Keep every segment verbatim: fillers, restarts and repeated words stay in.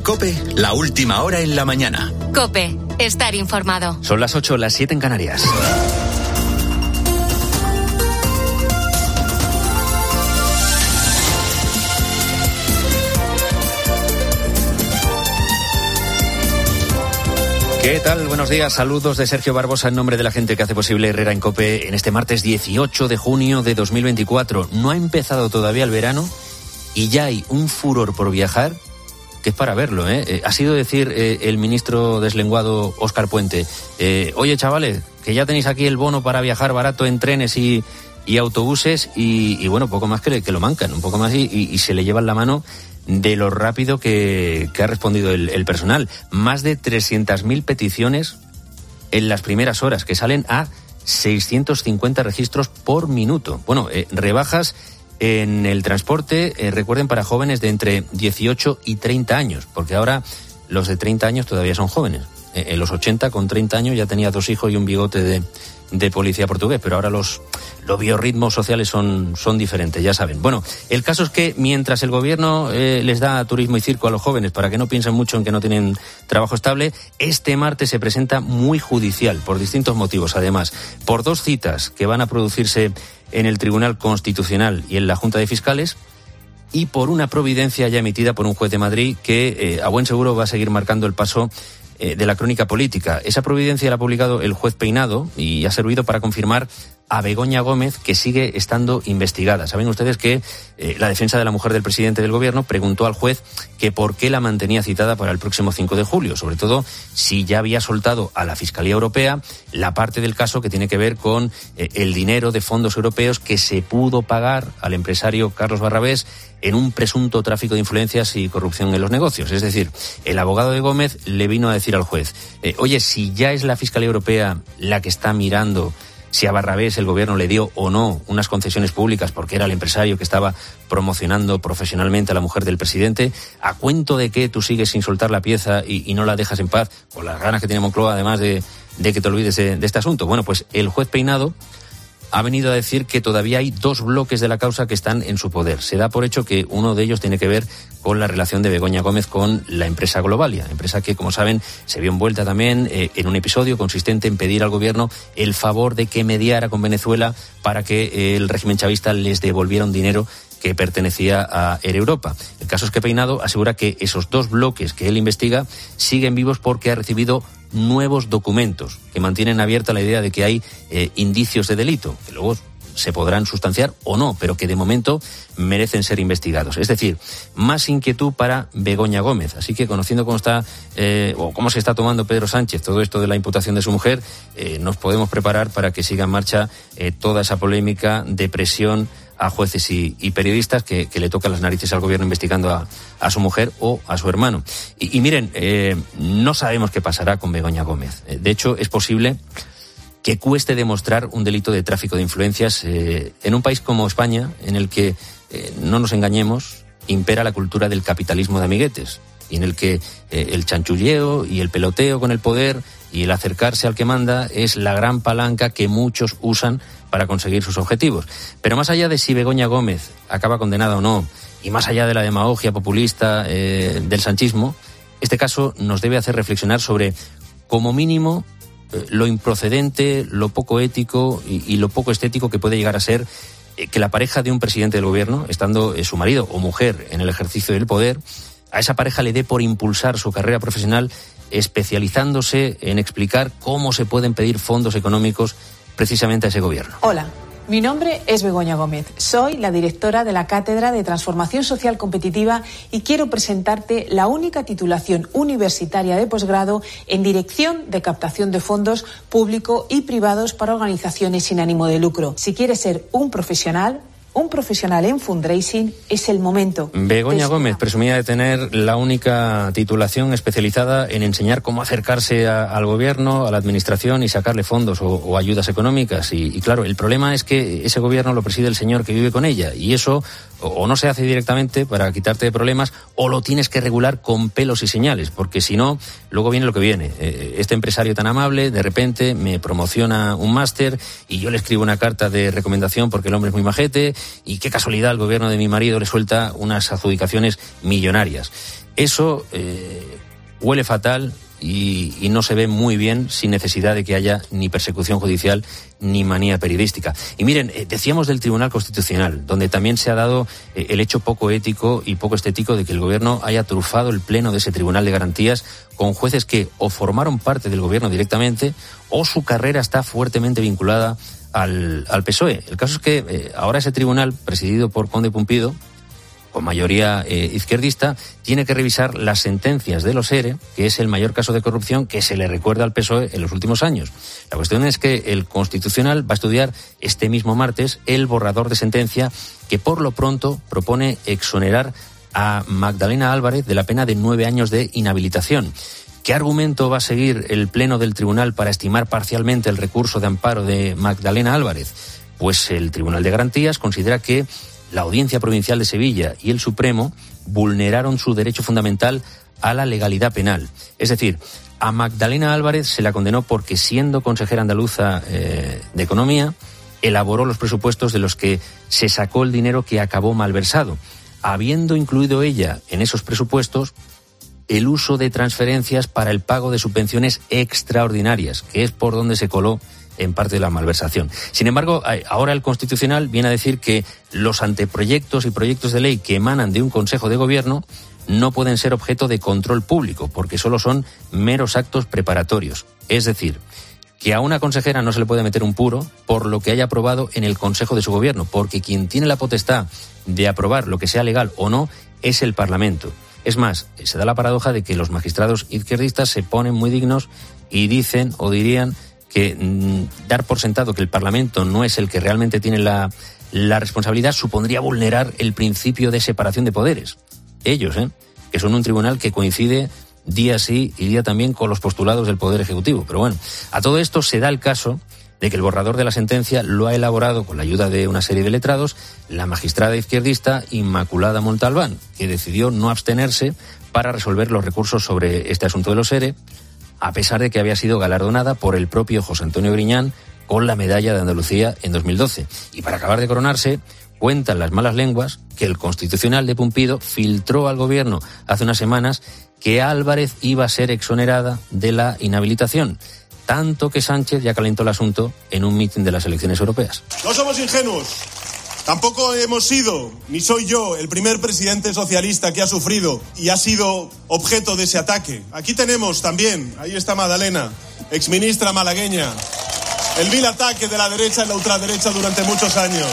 COPE, la última hora en la mañana. COPE, estar informado. Son las ocho, las siete en Canarias. ¿Qué tal? Buenos días, saludos de Sergio Barbosa en nombre de la gente que hace posible Herrera en COPE en este martes dieciocho de junio de dos mil veinticuatro. No ha empezado todavía el verano y ya hay un furor por viajar que es para verlo, ¿eh? eh ha sido decir eh, el ministro deslenguado Óscar Puente, eh, oye chavales, que ya tenéis aquí el bono para viajar barato en trenes y, y autobuses y, y bueno, poco más que, le, que lo mancan, un poco más y, y, y se le llevan la mano de lo rápido que, que ha respondido el, el personal. Más de trescientas mil peticiones en las primeras horas, que salen a seiscientos cincuenta registros por minuto. Bueno, eh, rebajas en el transporte, eh, recuerden, para jóvenes de entre dieciocho y treinta años, porque ahora los de treinta años todavía son jóvenes. Eh, en los ochenta, con treinta años, ya tenía dos hijos y un bigote de, de policía portugués, pero ahora los, los biorritmos sociales son, son diferentes, ya saben. Bueno, el caso es que mientras el gobierno eh, les da turismo y circo a los jóvenes para que no piensen mucho en que no tienen trabajo estable, este martes se presenta muy judicial, por distintos motivos, además, por dos citas que van a producirse en el Tribunal Constitucional y en la Junta de Fiscales, y por una providencia ya emitida por un juez de Madrid que eh, a buen seguro va a seguir marcando el paso eh, de la crónica política. Esa providencia la ha publicado el juez Peinado y ha servido para confirmar a Begoña Gómez, que sigue estando investigada. Saben ustedes que eh, la defensa de la mujer del presidente del gobierno preguntó al juez que por qué la mantenía citada para el próximo cinco de julio, sobre todo si ya había soltado a la Fiscalía Europea la parte del caso que tiene que ver con eh, el dinero de fondos europeos que se pudo pagar al empresario Carlos Barrabés en un presunto tráfico de influencias y corrupción en los negocios. Es decir, el abogado de Gómez le vino a decir al juez, eh, oye, si ya es la Fiscalía Europea la que está mirando si a Barrabés el gobierno le dio o no unas concesiones públicas porque era el empresario que estaba promocionando profesionalmente a la mujer del presidente, ¿a cuento de que tú sigues sin soltar la pieza y, y no la dejas en paz con las ganas que tiene Moncloa, además de, de que te olvides de, de este asunto? Bueno, pues el juez Peinado ha venido a decir que todavía hay dos bloques de la causa que están en su poder. Se da por hecho que uno de ellos tiene que ver con la relación de Begoña Gómez con la empresa Globalia, empresa que, como saben, se vio envuelta también eh, en un episodio consistente en pedir al gobierno el favor de que mediara con Venezuela para que eh, el régimen chavista les devolviera un dinero que pertenecía a Air Europa. El caso es que Peinado asegura que esos dos bloques que él investiga siguen vivos porque ha recibido nuevos documentos que mantienen abierta la idea de que hay eh, indicios de delito, que luego se podrán sustanciar o no, pero que de momento merecen ser investigados. Es decir, más inquietud para Begoña Gómez. Así que, conociendo cómo está eh, o cómo se está tomando Pedro Sánchez todo esto de la imputación de su mujer, eh, nos podemos preparar para que siga en marcha eh, toda esa polémica de presión a jueces y, y periodistas que, que le tocan las narices al gobierno investigando a, a su mujer o a su hermano. Y, y miren, eh, no sabemos qué pasará con Begoña Gómez. Eh, de hecho, es posible que cueste demostrar un delito de tráfico de influencias eh, en un país como España, en el que, eh, no nos engañemos, impera la cultura del capitalismo de amiguetes, y en el que eh, el chanchulleo y el peloteo con el poder y el acercarse al que manda es la gran palanca que muchos usan para conseguir sus objetivos. Pero más allá de si Begoña Gómez acaba condenada o no, y más allá de la demagogia populista eh, del sanchismo, este caso nos debe hacer reflexionar sobre, como mínimo, eh, lo improcedente, lo poco ético y, y lo poco estético que puede llegar a ser eh, que la pareja de un presidente del gobierno, estando eh, su marido o mujer en el ejercicio del poder, a esa pareja le dé por impulsar su carrera profesional especializándose en explicar cómo se pueden pedir fondos económicos precisamente a ese gobierno. Hola, mi nombre es Begoña Gómez. Soy la directora de la Cátedra de Transformación Social Competitiva y quiero presentarte la única titulación universitaria de posgrado en Dirección de Captación de Fondos Público y Privados para Organizaciones sin ánimo de lucro. Si quieres ser un profesional, un profesional en fundraising, es el momento. Begoña Gómez presumía de tener la única titulación especializada en enseñar cómo acercarse a, al gobierno, a la administración y sacarle fondos o, o ayudas económicas. Y, y claro, el problema es que ese gobierno lo preside el señor que vive con ella, y eso o, o no se hace directamente para quitarte de problemas, o lo tienes que regular con pelos y señales, porque si no, luego viene lo que viene. Eh, este empresario tan amable, de repente, me promociona un máster y yo le escribo una carta de recomendación porque el hombre es muy majete. Y qué casualidad, el gobierno de mi marido le suelta unas adjudicaciones millonarias. Eso, eh, huele fatal y, y no se ve muy bien sin necesidad de que haya ni persecución judicial ni manía periodística. Y miren, eh, decíamos del Tribunal Constitucional, donde también se ha dado eh, el hecho poco ético y poco estético de que el Gobierno haya trufado el pleno de ese Tribunal de Garantías con jueces que o formaron parte del Gobierno directamente o su carrera está fuertemente vinculada al, al P S O E. El caso es que eh, ahora ese tribunal, presidido por Conde Pumpido, con mayoría eh, izquierdista, tiene que revisar las sentencias de los ERE, que es el mayor caso de corrupción que se le recuerda al P S O E en los últimos años. La cuestión es que el Constitucional va a estudiar este mismo martes el borrador de sentencia que por lo pronto propone exonerar a Magdalena Álvarez de la pena de nueve años de inhabilitación. ¿Qué argumento va a seguir el Pleno del Tribunal para estimar parcialmente el recurso de amparo de Magdalena Álvarez? Pues el Tribunal de Garantías considera que la Audiencia Provincial de Sevilla y el Supremo vulneraron su derecho fundamental a la legalidad penal. Es decir, a Magdalena Álvarez se la condenó porque, siendo consejera andaluza eh, de Economía, elaboró los presupuestos de los que se sacó el dinero que acabó malversado, habiendo incluido ella en esos presupuestos el uso de transferencias para el pago de subvenciones extraordinarias, que es por donde se coló en parte de la malversación. Sin embargo, ahora el Constitucional viene a decir que los anteproyectos y proyectos de ley que emanan de un Consejo de Gobierno no pueden ser objeto de control público, porque solo son meros actos preparatorios. Es decir, que a una consejera no se le puede meter un puro por lo que haya aprobado en el Consejo de su Gobierno, porque quien tiene la potestad de aprobar lo que sea legal o no es el Parlamento. Es más, se da la paradoja de que los magistrados izquierdistas se ponen muy dignos y dicen o dirían que mm, dar por sentado que el Parlamento no es el que realmente tiene la, la responsabilidad supondría vulnerar el principio de separación de poderes. Ellos, ¿eh? que son un tribunal que coincide día sí y día también con los postulados del Poder Ejecutivo. Pero bueno, a todo esto se da el caso de que el borrador de la sentencia lo ha elaborado con la ayuda de una serie de letrados la magistrada izquierdista Inmaculada Montalbán, que decidió no abstenerse para resolver los recursos sobre este asunto de los ERE, a pesar de que había sido galardonada por el propio José Antonio Griñán con la medalla de Andalucía en dos mil doce. Y para acabar de coronarse, cuentan las malas lenguas que el Constitucional de Pumpido filtró al Gobierno hace unas semanas que Álvarez iba a ser exonerada de la inhabilitación, tanto que Sánchez ya calentó el asunto en un mitin de las elecciones europeas. No somos ingenuos. Tampoco hemos sido, ni soy yo, el primer presidente socialista que ha sufrido y ha sido objeto de ese ataque. Aquí tenemos también, ahí está Magdalena, exministra malagueña, el vil ataque de la derecha y la ultraderecha durante muchos años.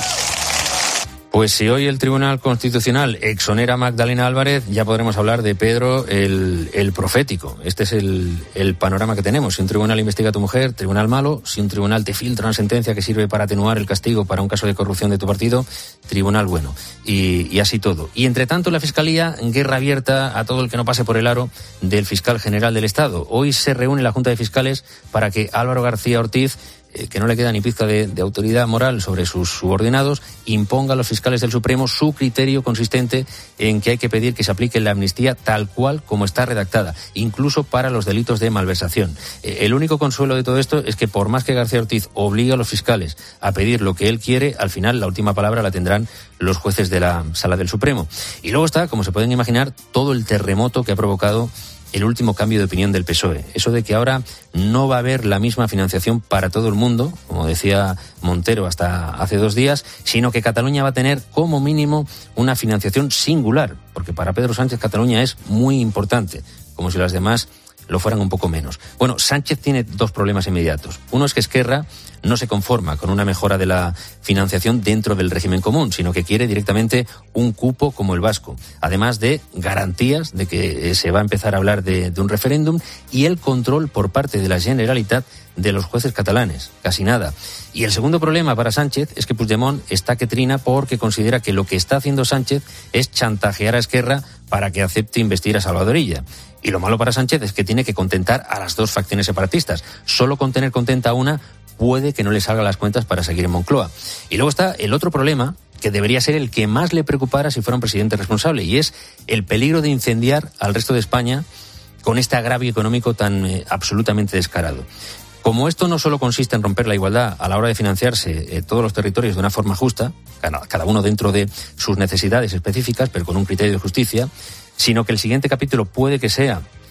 Pues si hoy el Tribunal Constitucional exonera a Magdalena Álvarez, ya podremos hablar de Pedro el, el profético. Este es el, el panorama que tenemos. Si un tribunal investiga a tu mujer, tribunal malo. Si un tribunal te filtra una sentencia que sirve para atenuar el castigo para un caso de corrupción de tu partido, tribunal bueno. Y, y así todo. Y entre tanto, la Fiscalía, guerra abierta a todo el que no pase por el aro del fiscal general del Estado. Hoy se reúne la Junta de Fiscales para que Álvaro García Ortiz, que no le queda ni pizca de, de autoridad moral sobre sus subordinados, imponga a los fiscales del Supremo su criterio consistente en que hay que pedir que se aplique la amnistía tal cual como está redactada, incluso para los delitos de malversación. Eh, el único consuelo de todo esto es que por más que García Ortiz obligue a los fiscales a pedir lo que él quiere, al final la última palabra la tendrán los jueces de la Sala del Supremo. Y luego está, como se pueden imaginar, todo el terremoto que ha provocado el último cambio de opinión del P S O E. Eso de que ahora no va a haber la misma financiación para todo el mundo, como decía Montero hasta hace dos días, sino que Cataluña va a tener como mínimo una financiación singular, porque para Pedro Sánchez Cataluña es muy importante, como si las demás lo fueran un poco menos. Bueno, Sánchez tiene dos problemas inmediatos. Uno es que Esquerra no se conforma con una mejora de la financiación dentro del régimen común, sino que quiere directamente un cupo como el vasco, además de garantías de que se va a empezar a hablar de, de un referéndum y el control por parte de la Generalitat de los jueces catalanes, casi nada. Y el segundo problema para Sánchez es que Puigdemont está que trina porque considera que lo que está haciendo Sánchez es chantajear a Esquerra para que acepte investir a Salvador Illa. Y lo malo para Sánchez es que tiene que contentar a las dos facciones separatistas. Solo con tener contenta a una puede que no le salga las cuentas para seguir en Moncloa. Y luego está el otro problema, que debería ser el que más le preocupara si fuera un presidente responsable, y es el peligro de incendiar al resto de España con este agravio económico tan eh, absolutamente descarado. Como esto no solo consiste en romper la igualdad a la hora de financiarse eh, todos los territorios de una forma justa, cada, cada uno dentro de sus necesidades específicas, pero con un criterio de justicia, sino que el siguiente capítulo puede que sea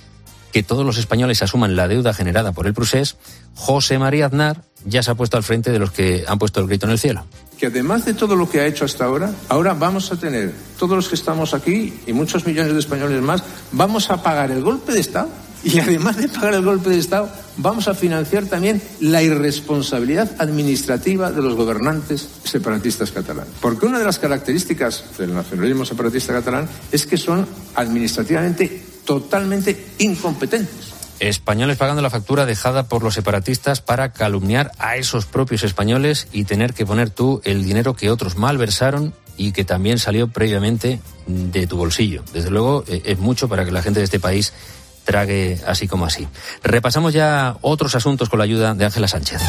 que todos los españoles asuman la deuda generada por el procés, José María Aznar ya se ha puesto al frente de los que han puesto el grito en el cielo. Que además de todo lo que ha hecho hasta ahora, ahora vamos a tener, todos los que estamos aquí y muchos millones de españoles más, vamos a pagar el golpe de Estado y además de pagar el golpe de Estado, vamos a financiar también la irresponsabilidad administrativa de los gobernantes separatistas catalanes. Porque una de las características del nacionalismo separatista catalán es que son administrativamente totalmente incompetentes. Españoles pagando la factura dejada por los separatistas para calumniar a esos propios españoles y tener que poner tú el dinero que otros malversaron y que también salió previamente de tu bolsillo. Desde luego es mucho para que la gente de este país trague así como así. Repasamos ya otros asuntos con la ayuda de Ángela Sánchez.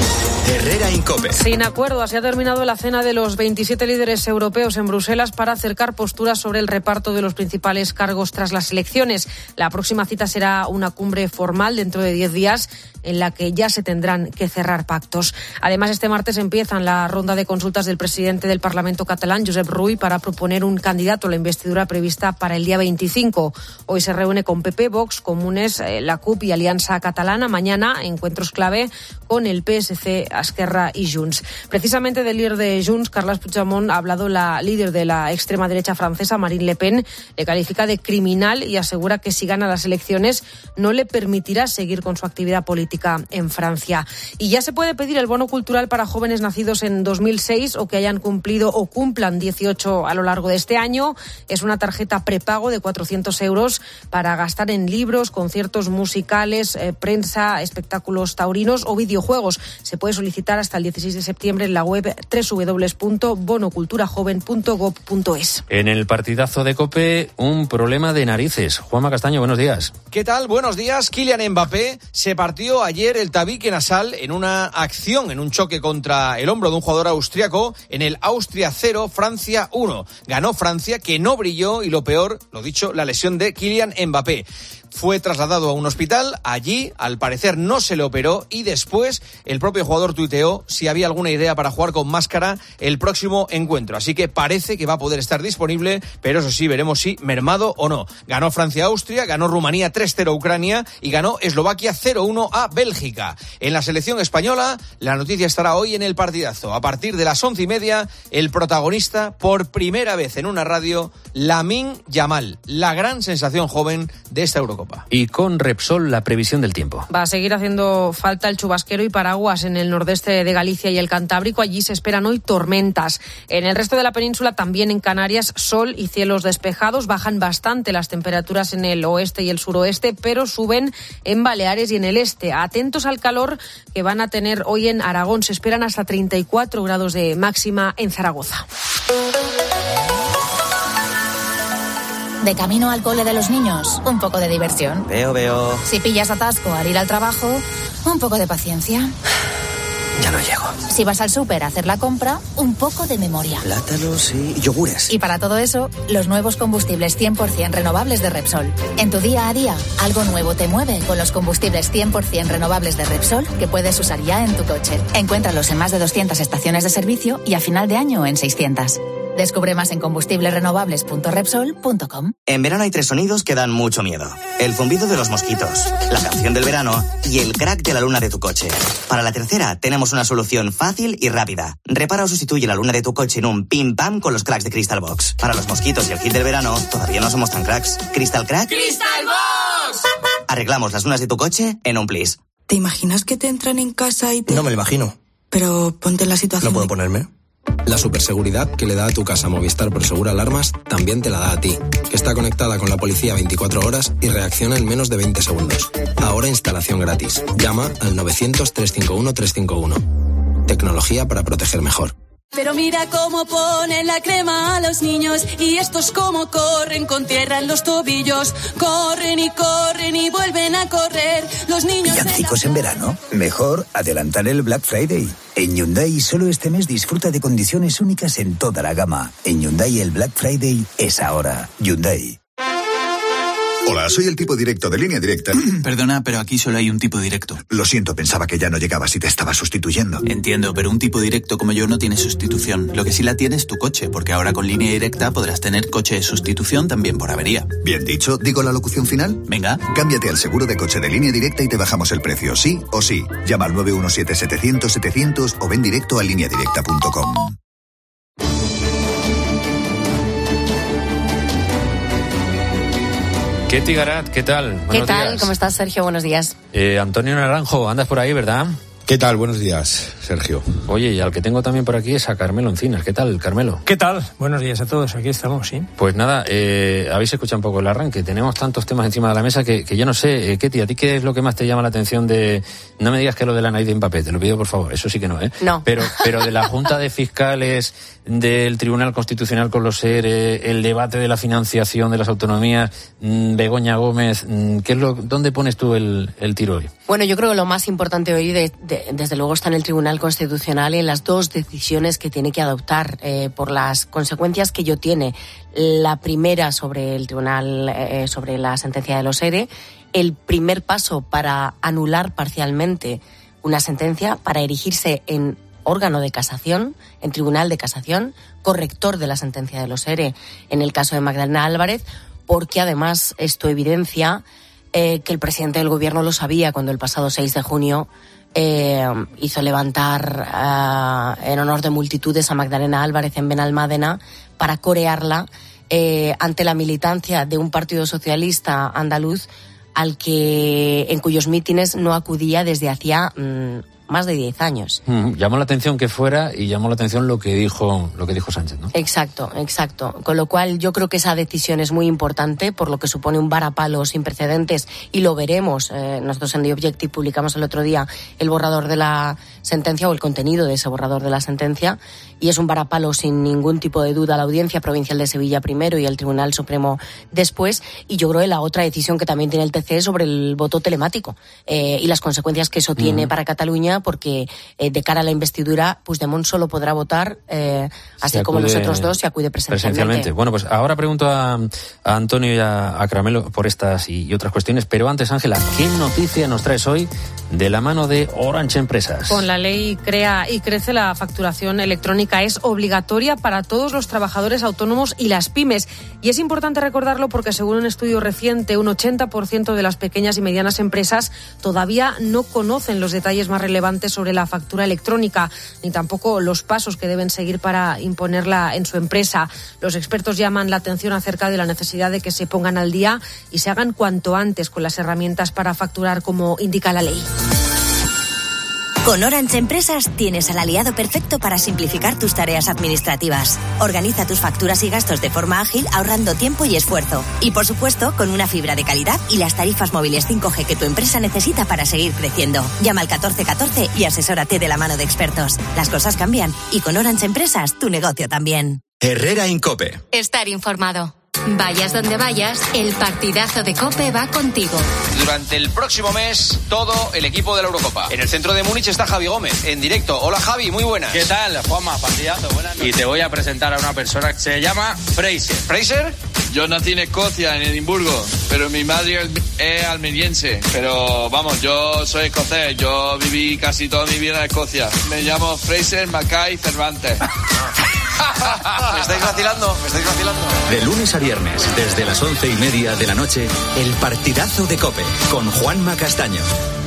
Herrera Incope. Sin acuerdo, así ha terminado la cena de los veintisiete líderes europeos en Bruselas para acercar posturas sobre el reparto de los principales cargos tras las elecciones. La próxima cita será una cumbre formal dentro de diez días en la que ya se tendrán que cerrar pactos. Además, este martes empiezan la ronda de consultas del presidente del Parlamento catalán, Josep Rull, para proponer un candidato a la investidura prevista para el día veinticinco. Hoy se reúne con P P, Vox, Comunes, la C U P y Alianza Catalana. Mañana, encuentros clave con el P S C, Esquerra y Junts. Precisamente del líder de Junts, Carles Puigdemont, ha hablado la líder de la extrema derecha francesa, Marine Le Pen. Le califica de criminal y asegura que si gana las elecciones no le permitirá seguir con su actividad política en Francia. Y ya se puede pedir el bono cultural para jóvenes nacidos en dos mil seis o que hayan cumplido o cumplan dieciocho a lo largo de este año. Es una tarjeta prepago de cuatrocientos euros para gastar en libros, conciertos musicales, eh, prensa, espectáculos taurinos o videojuegos. Se puede solicitar hasta el dieciséis de septiembre en la web doble u doble u doble u punto bono cultura joven punto gob punto es. En el partidazo de COPE, un problema de narices. Juanma Castaño, buenos días. ¿Qué tal? Buenos días. Kylian Mbappé se partió ayer el tabique nasal en una acción, en un choque contra el hombro de un jugador austriaco en el Austria cero, Francia uno. Ganó Francia, que no brilló, y lo peor, lo dicho, la lesión de Kylian Mbappé. Fue trasladado a un hospital, allí al parecer no se le operó y después el propio jugador tuiteó si había alguna idea para jugar con máscara el próximo encuentro. Así que parece que va a poder estar disponible, pero eso sí, veremos si mermado o no. Ganó Francia-Austria, ganó Rumanía tres cero a Ucrania y ganó Eslovaquia cero uno a Bélgica. En la selección española, la noticia estará hoy en el partidazo. A partir de las once y media, el protagonista, por primera vez en una radio, Lamine Yamal, la gran sensación joven de esta Eurocopa. Y con Repsol, la previsión del tiempo. Va a seguir haciendo falta el chubasquero y paraguas en el nordeste de Galicia y el Cantábrico. Allí se esperan hoy tormentas. En el resto de la península, también en Canarias, sol y cielos despejados. Bajan bastante las temperaturas en el oeste y el suroeste, pero suben en Baleares y en el este. Atentos al calor que van a tener hoy en Aragón. Se esperan hasta treinta y cuatro grados de máxima en Zaragoza. De camino al cole de los niños, un poco de diversión. Veo, veo. Si pillas atasco al ir al trabajo, un poco de paciencia. Ya no llego. Si vas al súper a hacer la compra, un poco de memoria. Plátanos y yogures. Y para todo eso, los nuevos combustibles cien por ciento renovables de Repsol. En tu día a día, algo nuevo te mueve con los combustibles cien por ciento renovables de Repsol que puedes usar ya en tu coche. Encuéntralos en más de doscientas estaciones de servicio y a final de año en seiscientas. Descubre más en combustibles renovables punto repsol punto com. En verano hay tres sonidos que dan mucho miedo. El zumbido de los mosquitos, la canción del verano y el crack de la luna de tu coche. Para la tercera tenemos una solución fácil y rápida. Repara o sustituye la luna de tu coche en un pim pam con los cracks de Crystal Box. Para los mosquitos y el kit del verano todavía no somos tan cracks. ¿Crystal Crack? ¡Crystal Box! Arreglamos las lunas de tu coche en un plis. ¿Te imaginas que te entran en casa y te... No me lo imagino. Pero ponte en la situación... ¿No puedo de... ponerme? La superseguridad que le da a tu casa Movistar Prosegur Alarmas también te la da a ti, que está conectada con la policía veinticuatro horas y reacciona en menos de veinte segundos. Ahora instalación gratis. Llama al novecientos, trescientos cincuenta y uno, trescientos cincuenta y uno. Tecnología para proteger mejor. Pero mira cómo ponen la crema a los niños y estos cómo corren con tierra en los tobillos. Corren y corren y vuelven a correr. Los niños... ¿Villancicos en verano? Mejor adelantar el Black Friday. En Hyundai solo este mes disfruta de condiciones únicas en toda la gama. En Hyundai el Black Friday es ahora. Hyundai. Hola, soy el tipo directo de Línea Directa. Perdona, pero aquí solo hay un tipo directo. Lo siento, pensaba que ya no llegabas y te estaba sustituyendo. Entiendo, pero un tipo directo como yo no tiene sustitución. Lo que sí la tiene es tu coche, porque ahora con Línea Directa podrás tener coche de sustitución también por avería. Bien dicho, ¿digo la locución final? Venga. Cámbiate al seguro de coche de Línea Directa y te bajamos el precio, sí o sí. Llama al nueve uno siete setecientos setecientos o ven directo a línea directa punto com. Ketty Garat, ¿qué tal? Buenos ¿Qué tal? días. ¿Cómo estás, Sergio? Buenos días. Eh, Antonio Naranjo, andas por ahí, ¿verdad? ¿Qué tal? Buenos días, Sergio. Oye, y al que tengo también por aquí es a Carmelo Encinas. ¿Qué tal, Carmelo? ¿Qué tal? Buenos días a todos. Aquí estamos, sí. Pues nada, eh, habéis escuchado un poco el arranque. Tenemos tantos temas encima de la mesa que, que yo no sé. Eh, Ketty, ¿a ti qué es lo que más te llama la atención de...? No me digas que es lo de la nariz de Mbappé, te lo pido por favor. Eso sí que no, ¿eh? No. Pero, pero de la Junta de Fiscales, del Tribunal Constitucional con los E R E, el debate de la financiación de las autonomías, mmm, Begoña Gómez, mmm, ¿qué es lo, ¿dónde pones tú el, el tiro hoy? Bueno, yo creo que lo más importante hoy, de, de, desde luego, está en el Tribunal Constitucional y en las dos decisiones que tiene que adoptar eh, por las consecuencias que ello tiene. La primera sobre el Tribunal, eh, sobre la sentencia de los E R E, el primer paso para anular parcialmente una sentencia, para erigirse en órgano de casación, en tribunal de casación, corrector de la sentencia de los E R E en el caso de Magdalena Álvarez, porque además esto evidencia eh, que el presidente del gobierno lo sabía cuando el pasado seis de junio eh, hizo levantar eh, en honor de multitudes a Magdalena Álvarez en Benalmádena para corearla eh, ante la militancia de un partido socialista andaluz al que en cuyos mítines no acudía desde hacía mmm, más de diez años. Mm, llamó la atención que fuera y llamó la atención lo que dijo lo que dijo Sánchez, ¿no? Exacto, exacto. Con lo cual yo creo que esa decisión es muy importante, por lo que supone un varapalo sin precedentes, y lo veremos. Eh, nosotros en The Objective publicamos el otro día el borrador de la sentencia, o el contenido de ese borrador de la sentencia, y es un varapalo sin ningún tipo de duda a la Audiencia Provincial de Sevilla primero y al Tribunal Supremo después. Y yo creo que la otra decisión que también tiene el T C es sobre el voto telemático eh, y las consecuencias que eso tiene mm. para Cataluña, porque eh, de cara a la investidura, Puigdemont solo podrá votar, eh, así como los otros dos, si acude presencialmente. presencialmente. Bueno, pues ahora pregunto a, a Antonio y a, a Carmelo por estas y, y otras cuestiones, pero antes, Ángela, ¿qué noticia nos traes hoy de la mano de Orange Empresas? Con la ley Crea y Crece, la facturación electrónica es obligatoria para todos los trabajadores autónomos y las pymes. Y es importante recordarlo porque, según un estudio reciente, un ochenta por ciento de las pequeñas y medianas empresas todavía no conocen los detalles más relevantes sobre la factura electrónica, ni tampoco los pasos que deben seguir para imponerla en su empresa. Los expertos llaman la atención acerca de la necesidad de que se pongan al día y se hagan cuanto antes con las herramientas para facturar como indica la ley. Con Orange Empresas tienes al aliado perfecto para simplificar tus tareas administrativas. Organiza tus facturas y gastos de forma ágil, ahorrando tiempo y esfuerzo. Y, por supuesto, con una fibra de calidad y las tarifas móviles cinco G que tu empresa necesita para seguir creciendo. Llama al catorce catorce y asesórate de la mano de expertos. Las cosas cambian y con Orange Empresas tu negocio también. Herrera Incope. Estar informado. Vayas donde vayas, el partidazo de COPE va contigo. Durante el próximo mes, todo el equipo de la Eurocopa. En el centro de Múnich está Javi Gómez, en directo. Hola, Javi, muy buenas. ¿Qué tal, Juanma? Partidazo, buenas noches. Y te voy a presentar a una persona que se llama Fraser. ¿Fraser? Yo nací en Escocia, en Edimburgo, pero mi madre es almeriense. Pero, vamos, yo soy escocés. Yo viví casi toda mi vida en Escocia. Me llamo Fraser Mackay Cervantes. ¿Me estáis vacilando? ¿Me estáis vacilando? De lunes a viernes, desde las once y media de la noche, el partidazo de COPE, con Juanma Castaño.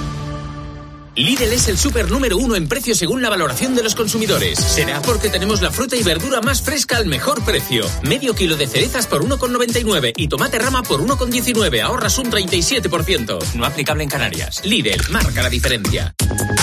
Lidl es el súper número uno en precio según la valoración de los consumidores. Será porque tenemos la fruta y verdura más fresca al mejor precio. Medio kilo de cerezas por uno con noventa y nueve y tomate rama por uno con diecinueve. Ahorras un treinta y siete por ciento. No aplicable en Canarias. Lidl, marca la diferencia.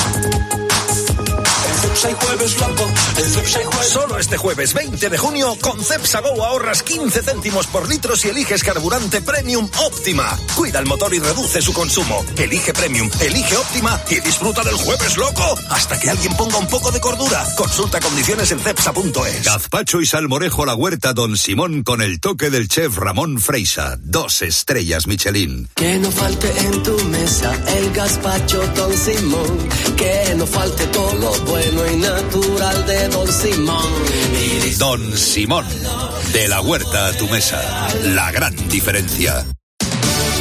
Solo este jueves veinte de junio, con Cepsa Go ahorras quince céntimos por litro si eliges carburante Premium Óptima. Cuida el motor y reduce su consumo. Elige Premium, elige Óptima y disfruta del jueves loco hasta que alguien ponga un poco de cordura. Consulta condiciones en cepsa punto es. Gazpacho y salmorejo a la huerta Don Simón con el toque del chef Ramón Freisa. Dos estrellas Michelin. Que no falte en tu mesa el gazpacho Don Simón. Que no falte todo lo bueno y natural de Don Simón. Don Simón, de la huerta a tu mesa, la gran diferencia.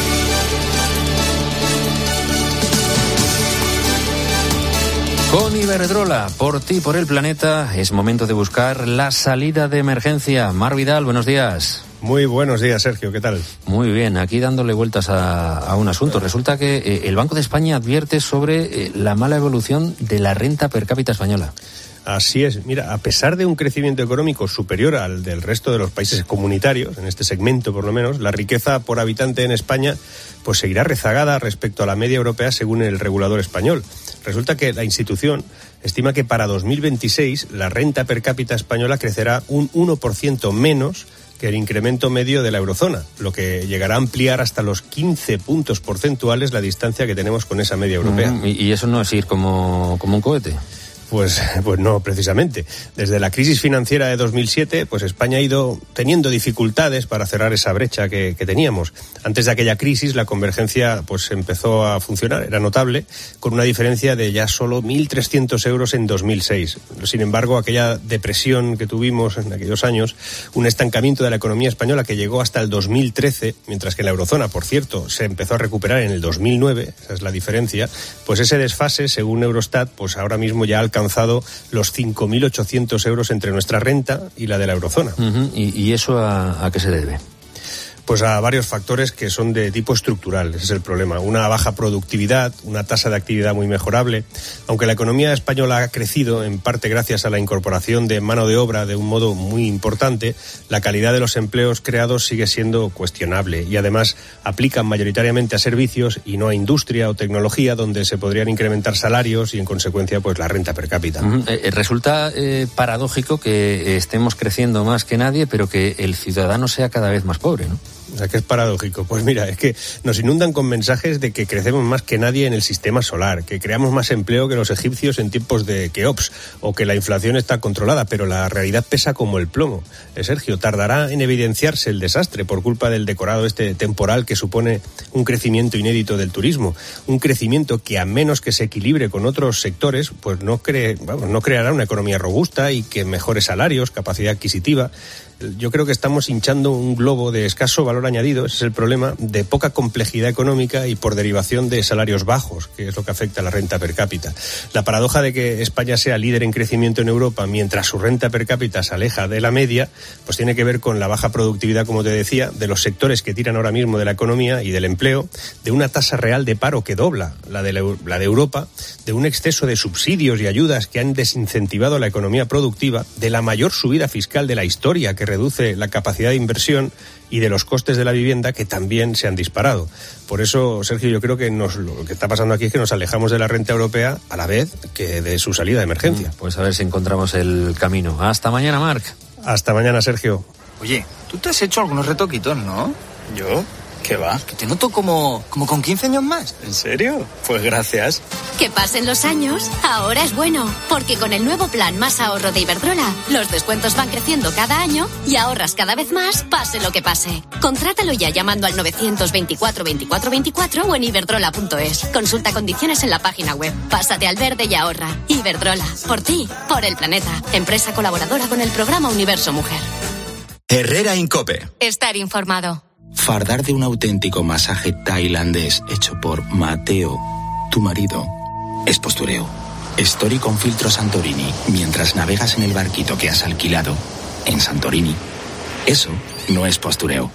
Con Iberdrola, por ti, por el planeta, es momento de buscar la salida de emergencia. Mar Vidal, buenos días. Muy buenos días, Sergio, ¿qué tal? Muy bien, aquí dándole vueltas a, a un asunto. Resulta que eh, el Banco de España advierte sobre eh, la mala evolución de la renta per cápita española. Así es. Mira, a pesar de un crecimiento económico superior al del resto de los países comunitarios, en este segmento por lo menos, la riqueza por habitante en España pues seguirá rezagada respecto a la media europea según el regulador español. Resulta que la institución estima que para dos mil veintiséis la renta per cápita española crecerá un uno por ciento menos que el incremento medio de la eurozona, lo que llegará a ampliar hasta los quince puntos porcentuales la distancia que tenemos con esa media europea. Mm, y eso no es ir como, como un cohete. Pues, pues no, precisamente. Desde la crisis financiera de dos mil siete, pues España ha ido teniendo dificultades para cerrar esa brecha que, que teníamos. Antes de aquella crisis, la convergencia pues empezó a funcionar, era notable, con una diferencia de ya solo mil trescientos euros en dos mil seis. Sin embargo, aquella depresión que tuvimos en aquellos años, un estancamiento de la economía española que llegó hasta el dos mil trece, mientras que en la eurozona, por cierto, se empezó a recuperar en el dos mil nueve, esa es la diferencia, pues ese desfase, según Eurostat, pues ahora mismo ya alcanza alcanzado los cinco mil ochocientos euros entre nuestra renta y la de la eurozona. Uh-huh. ¿Y, y eso a, a qué se debe? Pues a varios factores que son de tipo estructural, ese es el problema. Una baja productividad, una tasa de actividad muy mejorable. Aunque la economía española ha crecido, en parte gracias a la incorporación de mano de obra de un modo muy importante, la calidad de los empleos creados sigue siendo cuestionable y además aplican mayoritariamente a servicios y no a industria o tecnología, donde se podrían incrementar salarios y en consecuencia pues la renta per cápita. Uh-huh. Eh, resulta eh, paradójico que estemos creciendo más que nadie, pero que el ciudadano sea cada vez más pobre, ¿no? O sea, que es paradójico. Pues mira, es que nos inundan con mensajes de que crecemos más que nadie en el sistema solar, que creamos más empleo que los egipcios en tiempos de Keops, o que la inflación está controlada, pero la realidad pesa como el plomo. Eh, Sergio, tardará en evidenciarse el desastre por culpa del decorado este temporal que supone un crecimiento inédito del turismo, un crecimiento que a menos que se equilibre con otros sectores, pues no, cree, vamos, no creará una economía robusta y que mejore salarios, capacidad adquisitiva. Yo creo que estamos hinchando un globo de escaso valor añadido, ese es el problema, de poca complejidad económica y por derivación de salarios bajos, que es lo que afecta a la renta per cápita. La paradoja de que España sea líder en crecimiento en Europa mientras su renta per cápita se aleja de la media, pues tiene que ver con la baja productividad, como te decía, de los sectores que tiran ahora mismo de la economía y del empleo, de una tasa real de paro que dobla la de, la, la de Europa, de un exceso de subsidios y ayudas que han desincentivado la economía productiva, de la mayor subida fiscal de la historia que reduce la capacidad de inversión y de los costes de la vivienda que también se han disparado. Por eso, Sergio, yo creo que nos, lo que está pasando aquí es que nos alejamos de la renta europea a la vez que de su salida de emergencia. Pues a ver si encontramos el camino. Hasta mañana, Marc. Hasta mañana, Sergio. Oye, tú te has hecho algunos retoquitos, ¿no? ¿Yo? ¿Qué va? Que te noto como, como con quince años más. ¿En serio? Pues gracias. Que pasen los años, ahora es bueno, porque con el nuevo plan Más Ahorro de Iberdrola, los descuentos van creciendo cada año y ahorras cada vez más, pase lo que pase. Contrátalo ya llamando al novecientos veinticuatro veinticuatro veinticuatro o en iberdrola punto es. Consulta condiciones en la página web. Pásate al verde y ahorra. Iberdrola, por ti, por el planeta. Empresa colaboradora con el programa Universo Mujer. Herrera Incope. Estar informado. Fardar de un auténtico masaje tailandés hecho por Mateo, tu marido, es postureo. Story con filtro Santorini mientras navegas en el barquito que has alquilado en Santorini. Eso no es postureo.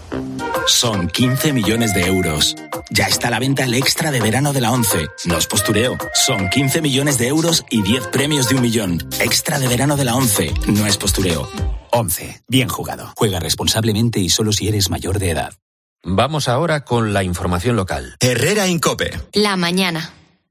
Son quince millones de euros. Ya está a la venta el extra de verano de la ONCE. No es postureo. Son quince millones de euros y diez premios de un millón. Extra de verano de la ONCE. No es postureo. ONCE. Bien jugado. Juega responsablemente y solo si eres mayor de edad. Vamos ahora con la información local. Herrera Incope. La mañana.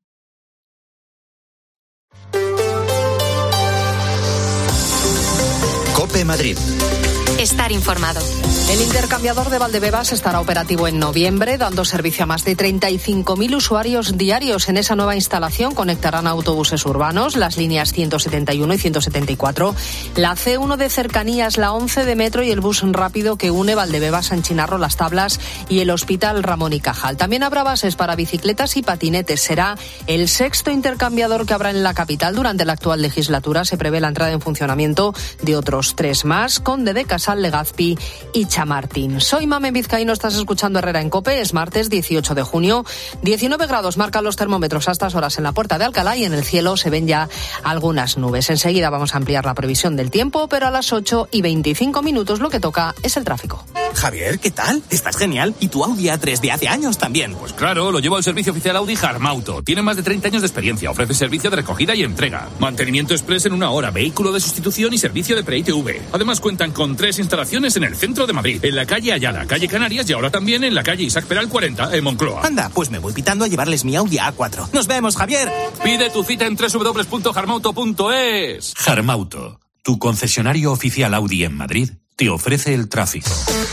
Cope Madrid. Estar informado. El intercambiador de Valdebebas estará operativo en noviembre, dando servicio a más de treinta y cinco mil usuarios diarios. En esa nueva instalación conectarán autobuses urbanos, las líneas ciento setenta y uno y ciento setenta y cuatro, la ce uno de cercanías, la once de metro y el bus rápido que une Valdebebas, San Chinarro, Las Tablas y el Hospital Ramón y Cajal. También habrá bases para bicicletas y patinetes. Será el sexto intercambiador que habrá en la capital. Durante la actual legislatura se prevé la entrada en funcionamiento de otros tres más. Conde de Casal Torrejón, Legazpi y Chamartín. Soy Mamen Vizcaíno, estás escuchando Herrera en COPE. Es martes dieciocho de junio. diecinueve grados marcan los termómetros a estas horas en la Puerta de Alcalá y en el cielo se ven ya algunas nubes. Enseguida vamos a ampliar la previsión del tiempo, pero a las ocho y veinticinco minutos lo que toca es el tráfico. Javier, ¿qué tal? Estás genial. ¿Y tu Audi A tres de hace años también? Pues claro, lo llevo al servicio oficial Audi Harmauto. Tiene más de treinta años de experiencia. Ofrece servicio de recogida y entrega. Mantenimiento express en una hora, vehículo de sustitución y servicio de pre-I T V. Además cuentan con tres instalaciones en el centro de Madrid, en la calle Ayala, calle Canarias y ahora también en la calle Isaac Peral cuarenta, en Moncloa. Anda, pues me voy pitando a llevarles mi Audi A cuatro. ¡Nos vemos, Javier! Pide tu cita en doble u doble u doble u punto harmauto punto es. Harmauto, tu concesionario oficial Audi en Madrid, te ofrece el tráfico.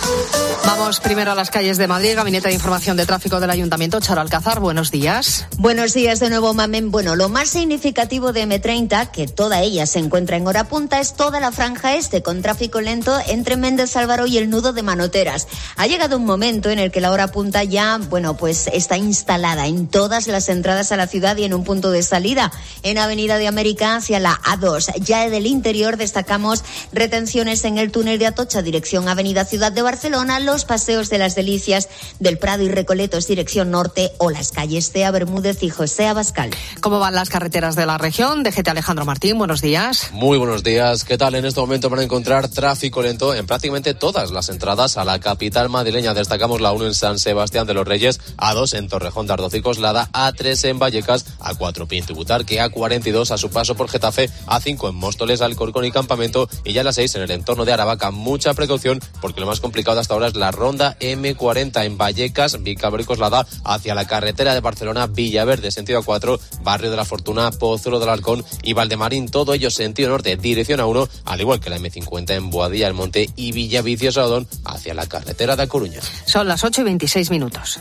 Vamos primero a las calles de Madrid. Gabinete de Información de Tráfico del Ayuntamiento. Charo Alcázar, buenos días. Buenos días de nuevo, Mamen. Bueno, lo más significativo de eme treinta, que toda ella se encuentra en hora punta, es toda la franja este, con tráfico lento entre Méndez Álvaro y el nudo de Manoteras. Ha llegado un momento en el que la hora punta ya, bueno, pues está instalada en todas las entradas a la ciudad y en un punto de salida en Avenida de América hacia la A dos. Ya del interior destacamos retenciones en el túnel de Atocha, dirección Avenida Ciudad de Barcelona, los paseos de las Delicias del Prado y Recoletos, dirección norte, o las calles Cea Bermúdez y José Abascal. ¿Cómo van las carreteras de la región? D G T Alejandro Martín, buenos días. Muy buenos días. ¿Qué tal? En este momento van a encontrar tráfico lento en prácticamente todas las entradas a la capital madrileña. Destacamos la uno en San Sebastián de los Reyes, A dos en Torrejón de Ardoz y Coslada, A tres en Vallecas, A cuatro Pinto y Butarque, A cuarenta y dos a su paso por Getafe, A cinco en Móstoles, Alcorcón y Campamento, y ya la seis en el entorno de Aravaca. Mucha precaución porque lo más complicado hasta ahora es la ronda eme cuarenta en Vallecas, Vicabro y Coslada, hacia la carretera de Barcelona, Villaverde, sentido A cuatro, Barrio de la Fortuna, Pozuelo del Halcón y Valdemarín, todo ello sentido norte, dirección A uno, al igual que la eme cincuenta en Boadilla del Monte y Villaviciosa Odón, hacia la carretera de A Coruña. Son las ocho y veintiséis minutos.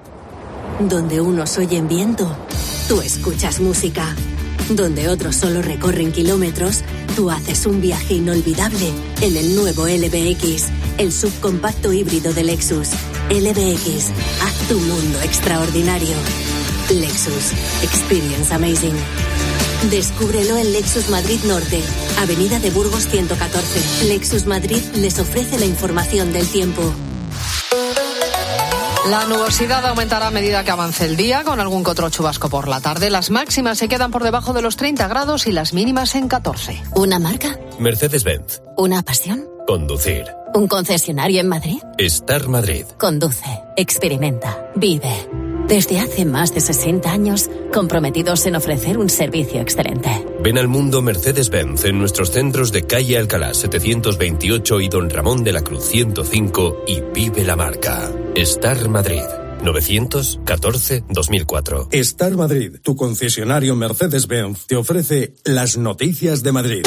Donde unos oyen viento, tú escuchas música. Donde otros solo recorren kilómetros, tú haces un viaje inolvidable en el nuevo L B X, el subcompacto híbrido de Lexus. L B X, haz tu mundo extraordinario. Lexus, experience amazing. Descúbrelo en Lexus Madrid Norte, Avenida de Burgos ciento catorce. Lexus Madrid les ofrece la información del tiempo. La nubosidad aumentará a medida que avance el día, con algún que otro chubasco por la tarde. Las máximas se quedan por debajo de los treinta grados y las mínimas en catorce. ¿Una marca? Mercedes-Benz. ¿Una pasión? Conducir. ¿Un concesionario en Madrid? Star Madrid. Conduce, experimenta, vive. Desde hace más de sesenta años, comprometidos en ofrecer un servicio excelente. Ven al mundo Mercedes-Benz en nuestros centros de calle Alcalá setecientos veintiocho y Don Ramón de la Cruz ciento cinco y vive la marca. Star Madrid. novecientos catorce dos mil cuatro. Star Madrid, tu concesionario Mercedes-Benz, te ofrece las noticias de Madrid.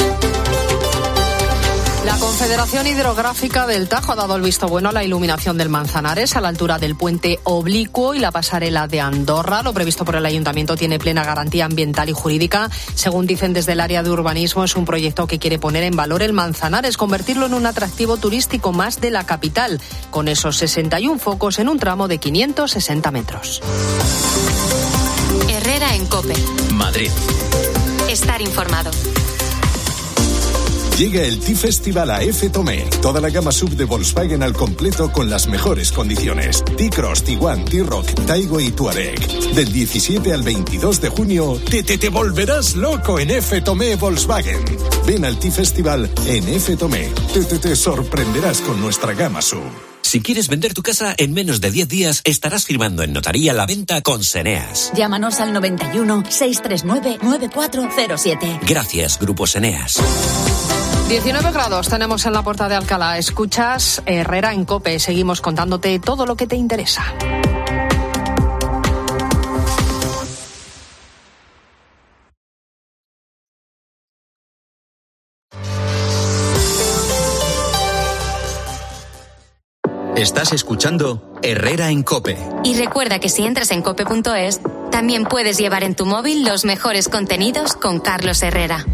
La Confederación Hidrográfica del Tajo ha dado el visto bueno a la iluminación del Manzanares a la altura del puente oblicuo y la pasarela de Andorra. Lo previsto por el Ayuntamiento tiene plena garantía ambiental y jurídica. Según dicen desde el área de urbanismo, es un proyecto que quiere poner en valor el Manzanares, convertirlo en un atractivo turístico más de la capital, con esos sesenta y uno focos en un tramo de quinientos sesenta metros. Herrera en COPE. Madrid. Estar informado. Llega el T-Festival a F. Tomé. Toda la gama sub de Volkswagen al completo con las mejores condiciones. T-Cross, Tiguan, T-Rock, Taigo y Touareg. Del diecisiete al veintidós de junio, te, te, te volverás loco en F. Tomé Volkswagen. Ven al T-Festival en F. Tomé. Te, te, te sorprenderás con nuestra gama sub. Si quieres vender tu casa, en menos de diez días estarás firmando en notaría la venta con Seneas. Llámanos al noventa y uno, seiscientos treinta y nueve, noventa y cuatro cero siete. Gracias, Grupo Seneas. diecinueve grados tenemos en la Puerta de Alcalá. Escuchas Herrera en COPE. Seguimos contándote todo lo que te interesa. Estás escuchando Herrera en COPE. Y recuerda que si entras en cope punto es, también puedes llevar en tu móvil los mejores contenidos con Carlos Herrera.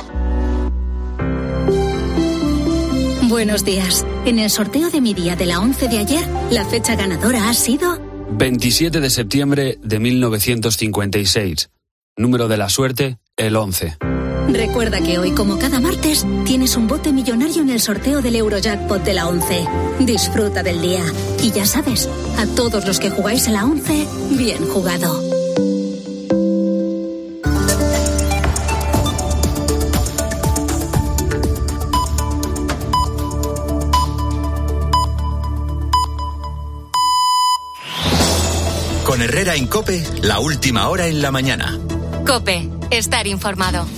Buenos días. En el sorteo de mi día de la once de ayer, la fecha ganadora ha sido veintisiete de septiembre de mil novecientos cincuenta y seis. Número de la suerte, el once. Recuerda que hoy, como cada martes, tienes un bote millonario en el sorteo del Eurojackpot de la once. Disfruta del día. Y ya sabes, a todos los que jugáis a la once, bien jugado. Con Herrera en COPE, la última hora en la mañana. COPE, estar informado.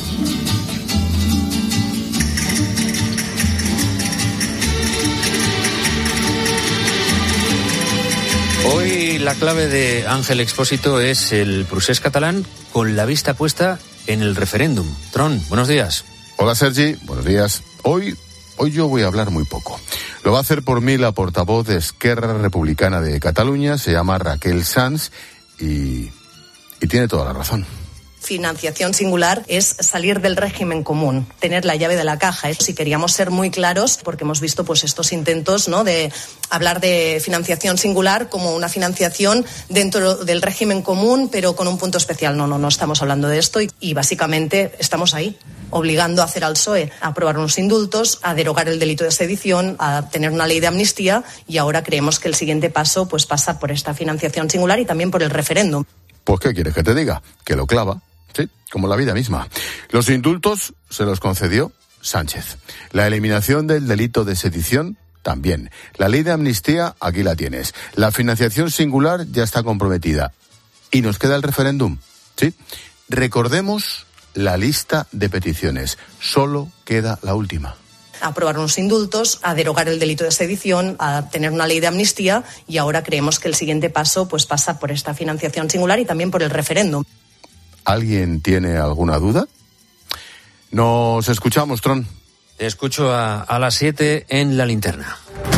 Hoy la clave de Ángel Expósito es el procés catalán con la vista puesta en el referéndum. Tron, buenos días. Hola Sergi, buenos días. Hoy, hoy yo voy a hablar muy poco. Lo va a hacer por mí la portavoz de Esquerra Republicana de Cataluña, se llama Raquel Sans y, y tiene toda la razón. Financiación singular es salir del régimen común, tener la llave de la caja. Si queríamos ser muy claros, porque hemos visto pues estos intentos, ¿no?, de hablar de financiación singular como una financiación dentro del régimen común, pero con un punto especial. No, no, no estamos hablando de esto y, y básicamente estamos ahí, obligando a hacer al P S O E a aprobar unos indultos, a derogar el delito de sedición, a tener una ley de amnistía, y ahora creemos que el siguiente paso pues pasa por esta financiación singular y también por el referéndum. Pues ¿qué quieres que te diga? Que lo clava. Sí, como la vida misma. Los indultos se los concedió Sánchez. La eliminación del delito de sedición también. La ley de amnistía, aquí la tienes. La financiación singular ya está comprometida. Y nos queda el referéndum. Sí. Recordemos la lista de peticiones. Solo queda la última. A aprobar unos indultos, a derogar el delito de sedición, a tener una ley de amnistía, y ahora creemos que el siguiente paso pues pasa por esta financiación singular y también por el referéndum. ¿Alguien tiene alguna duda? Nos escuchamos, Tron. Te escucho a, a las siete en La Linterna.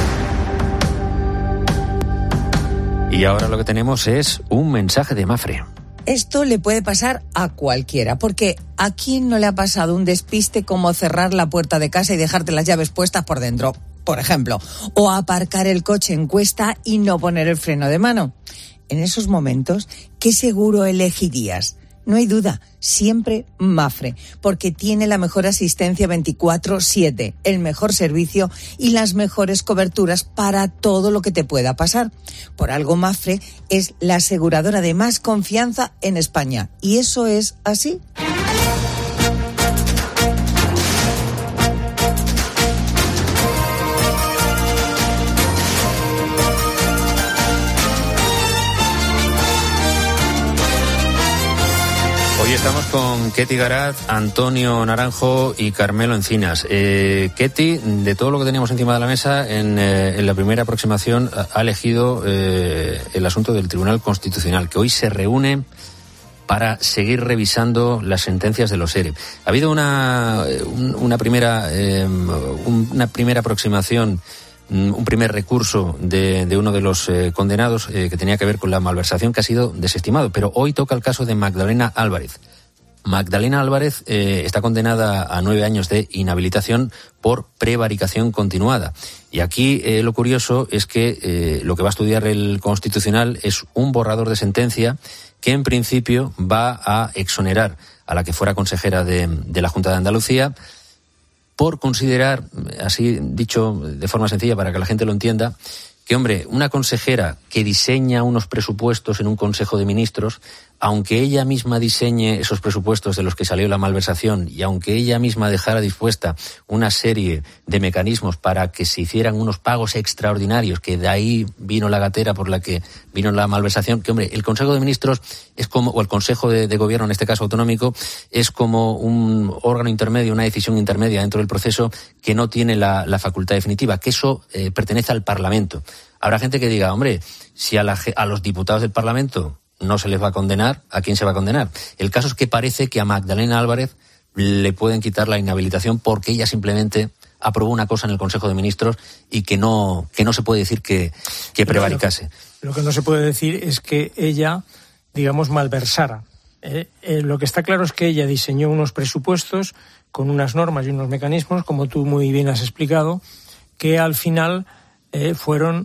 Y ahora lo que tenemos es un mensaje de Mafre. Esto le puede pasar a cualquiera, porque ¿a quién no le ha pasado un despiste como cerrar la puerta de casa y dejarte las llaves puestas por dentro, por ejemplo? O aparcar el coche en cuesta y no poner el freno de mano. En esos momentos, ¿qué seguro elegirías? No hay duda, siempre Mafre, porque tiene la mejor asistencia veinticuatro siete, el mejor servicio y las mejores coberturas para todo lo que te pueda pasar. Por algo Mafre es la aseguradora de más confianza en España. ¿Y eso es así? Hoy estamos con Ketty Garat, Antonio Naranjo y Carmelo Encinas. Eh, Ketty, de todo lo que teníamos encima de la mesa, en, eh, en la primera aproximación ha elegido eh, el asunto del Tribunal Constitucional, que hoy se reúne para seguir revisando las sentencias de los ERE. Ha habido una, una, primera, eh, una primera aproximación, un primer recurso de, de uno de los eh, condenados eh, que tenía que ver con la malversación, que ha sido desestimado. Pero hoy toca el caso de Magdalena Álvarez. Magdalena Álvarez eh, está condenada a nueve años de inhabilitación por prevaricación continuada. Y aquí eh, lo curioso es que eh, lo que va a estudiar el Constitucional es un borrador de sentencia que en principio va a exonerar a la que fuera consejera de, de la Junta de Andalucía, por considerar, así dicho de forma sencilla para que la gente lo entienda, que, hombre, una consejera que diseña unos presupuestos en un Consejo de Ministros, aunque ella misma diseñe esos presupuestos de los que salió la malversación y aunque ella misma dejara dispuesta una serie de mecanismos para que se hicieran unos pagos extraordinarios, que de ahí vino la gatera por la que vino la malversación, que, hombre, el Consejo de Ministros es como, o el Consejo de, de Gobierno, en este caso autonómico, es como un órgano intermedio, una decisión intermedia dentro del proceso que no tiene la, la facultad definitiva, que eso eh, pertenece al Parlamento. Habrá gente que diga, hombre, si a, la, a los diputados del Parlamento no se les va a condenar, ¿a quién se va a condenar? El caso es que parece que a Magdalena Álvarez le pueden quitar la inhabilitación porque ella simplemente aprobó una cosa en el Consejo de Ministros y que no, que no se puede decir que, que prevaricase. Lo, lo que no se puede decir es que ella, digamos, malversara. Eh, eh, lo que está claro es que ella diseñó unos presupuestos con unas normas y unos mecanismos, como tú muy bien has explicado, que al final eh, fueron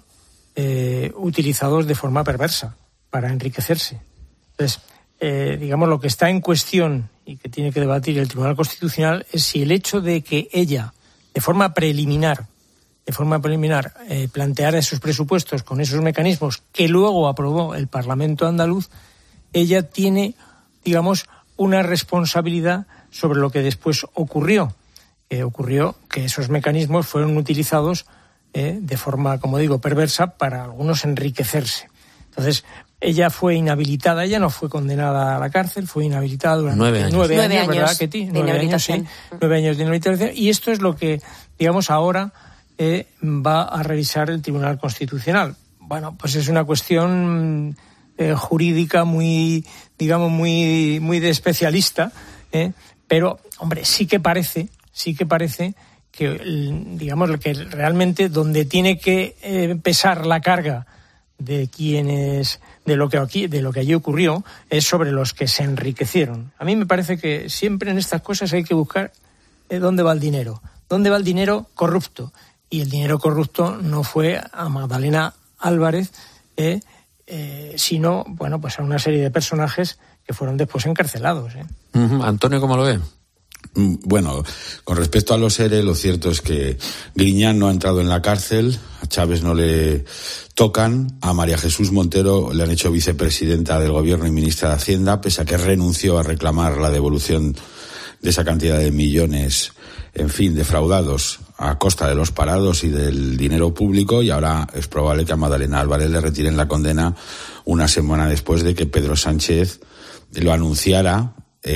eh, utilizados de forma perversa para enriquecerse. Entonces, eh, digamos, lo que está en cuestión y que tiene que debatir el Tribunal Constitucional es si el hecho de que ella, de forma preliminar, de forma preliminar, eh, planteara esos presupuestos con esos mecanismos que luego aprobó el Parlamento andaluz, ella tiene, digamos, una responsabilidad sobre lo que después ocurrió. Eh, ocurrió que esos mecanismos fueron utilizados eh, de forma, como digo, perversa para algunos enriquecerse. Entonces, ella fue inhabilitada, ella no fue condenada a la cárcel, fue inhabilitada durante nueve años, nueve nueve años, años ¿verdad, Ketty? de Nueve años, sí, nueve años de inhabilitación. Y esto es lo que, digamos, ahora eh, va a revisar el Tribunal Constitucional. Bueno, pues es una cuestión eh, jurídica muy, digamos, muy, muy de especialista, eh, pero, hombre, sí que parece, sí que parece que, digamos, que realmente donde tiene que eh, pesar la carga de quienes, de lo que aquí, de lo que allí ocurrió, es sobre los que se enriquecieron. A mí me parece que siempre en estas cosas hay que buscar eh, dónde va el dinero, dónde va el dinero corrupto. Y el dinero corrupto no fue a Magdalena Álvarez, eh, eh, sino, bueno, pues a una serie de personajes que fueron después encarcelados. ¿eh? Uh-huh. Antonio, ¿cómo lo ve? Bueno, con respecto a los E R E, lo cierto es que Griñán no ha entrado en la cárcel, a Chávez no le tocan, a María Jesús Montero le han hecho vicepresidenta del Gobierno y ministra de Hacienda, pese a que renunció a reclamar la devolución de esa cantidad de millones, en fin, defraudados a costa de los parados y del dinero público, y ahora es probable que a Magdalena Álvarez le retiren la condena una semana después de que Pedro Sánchez lo anunciara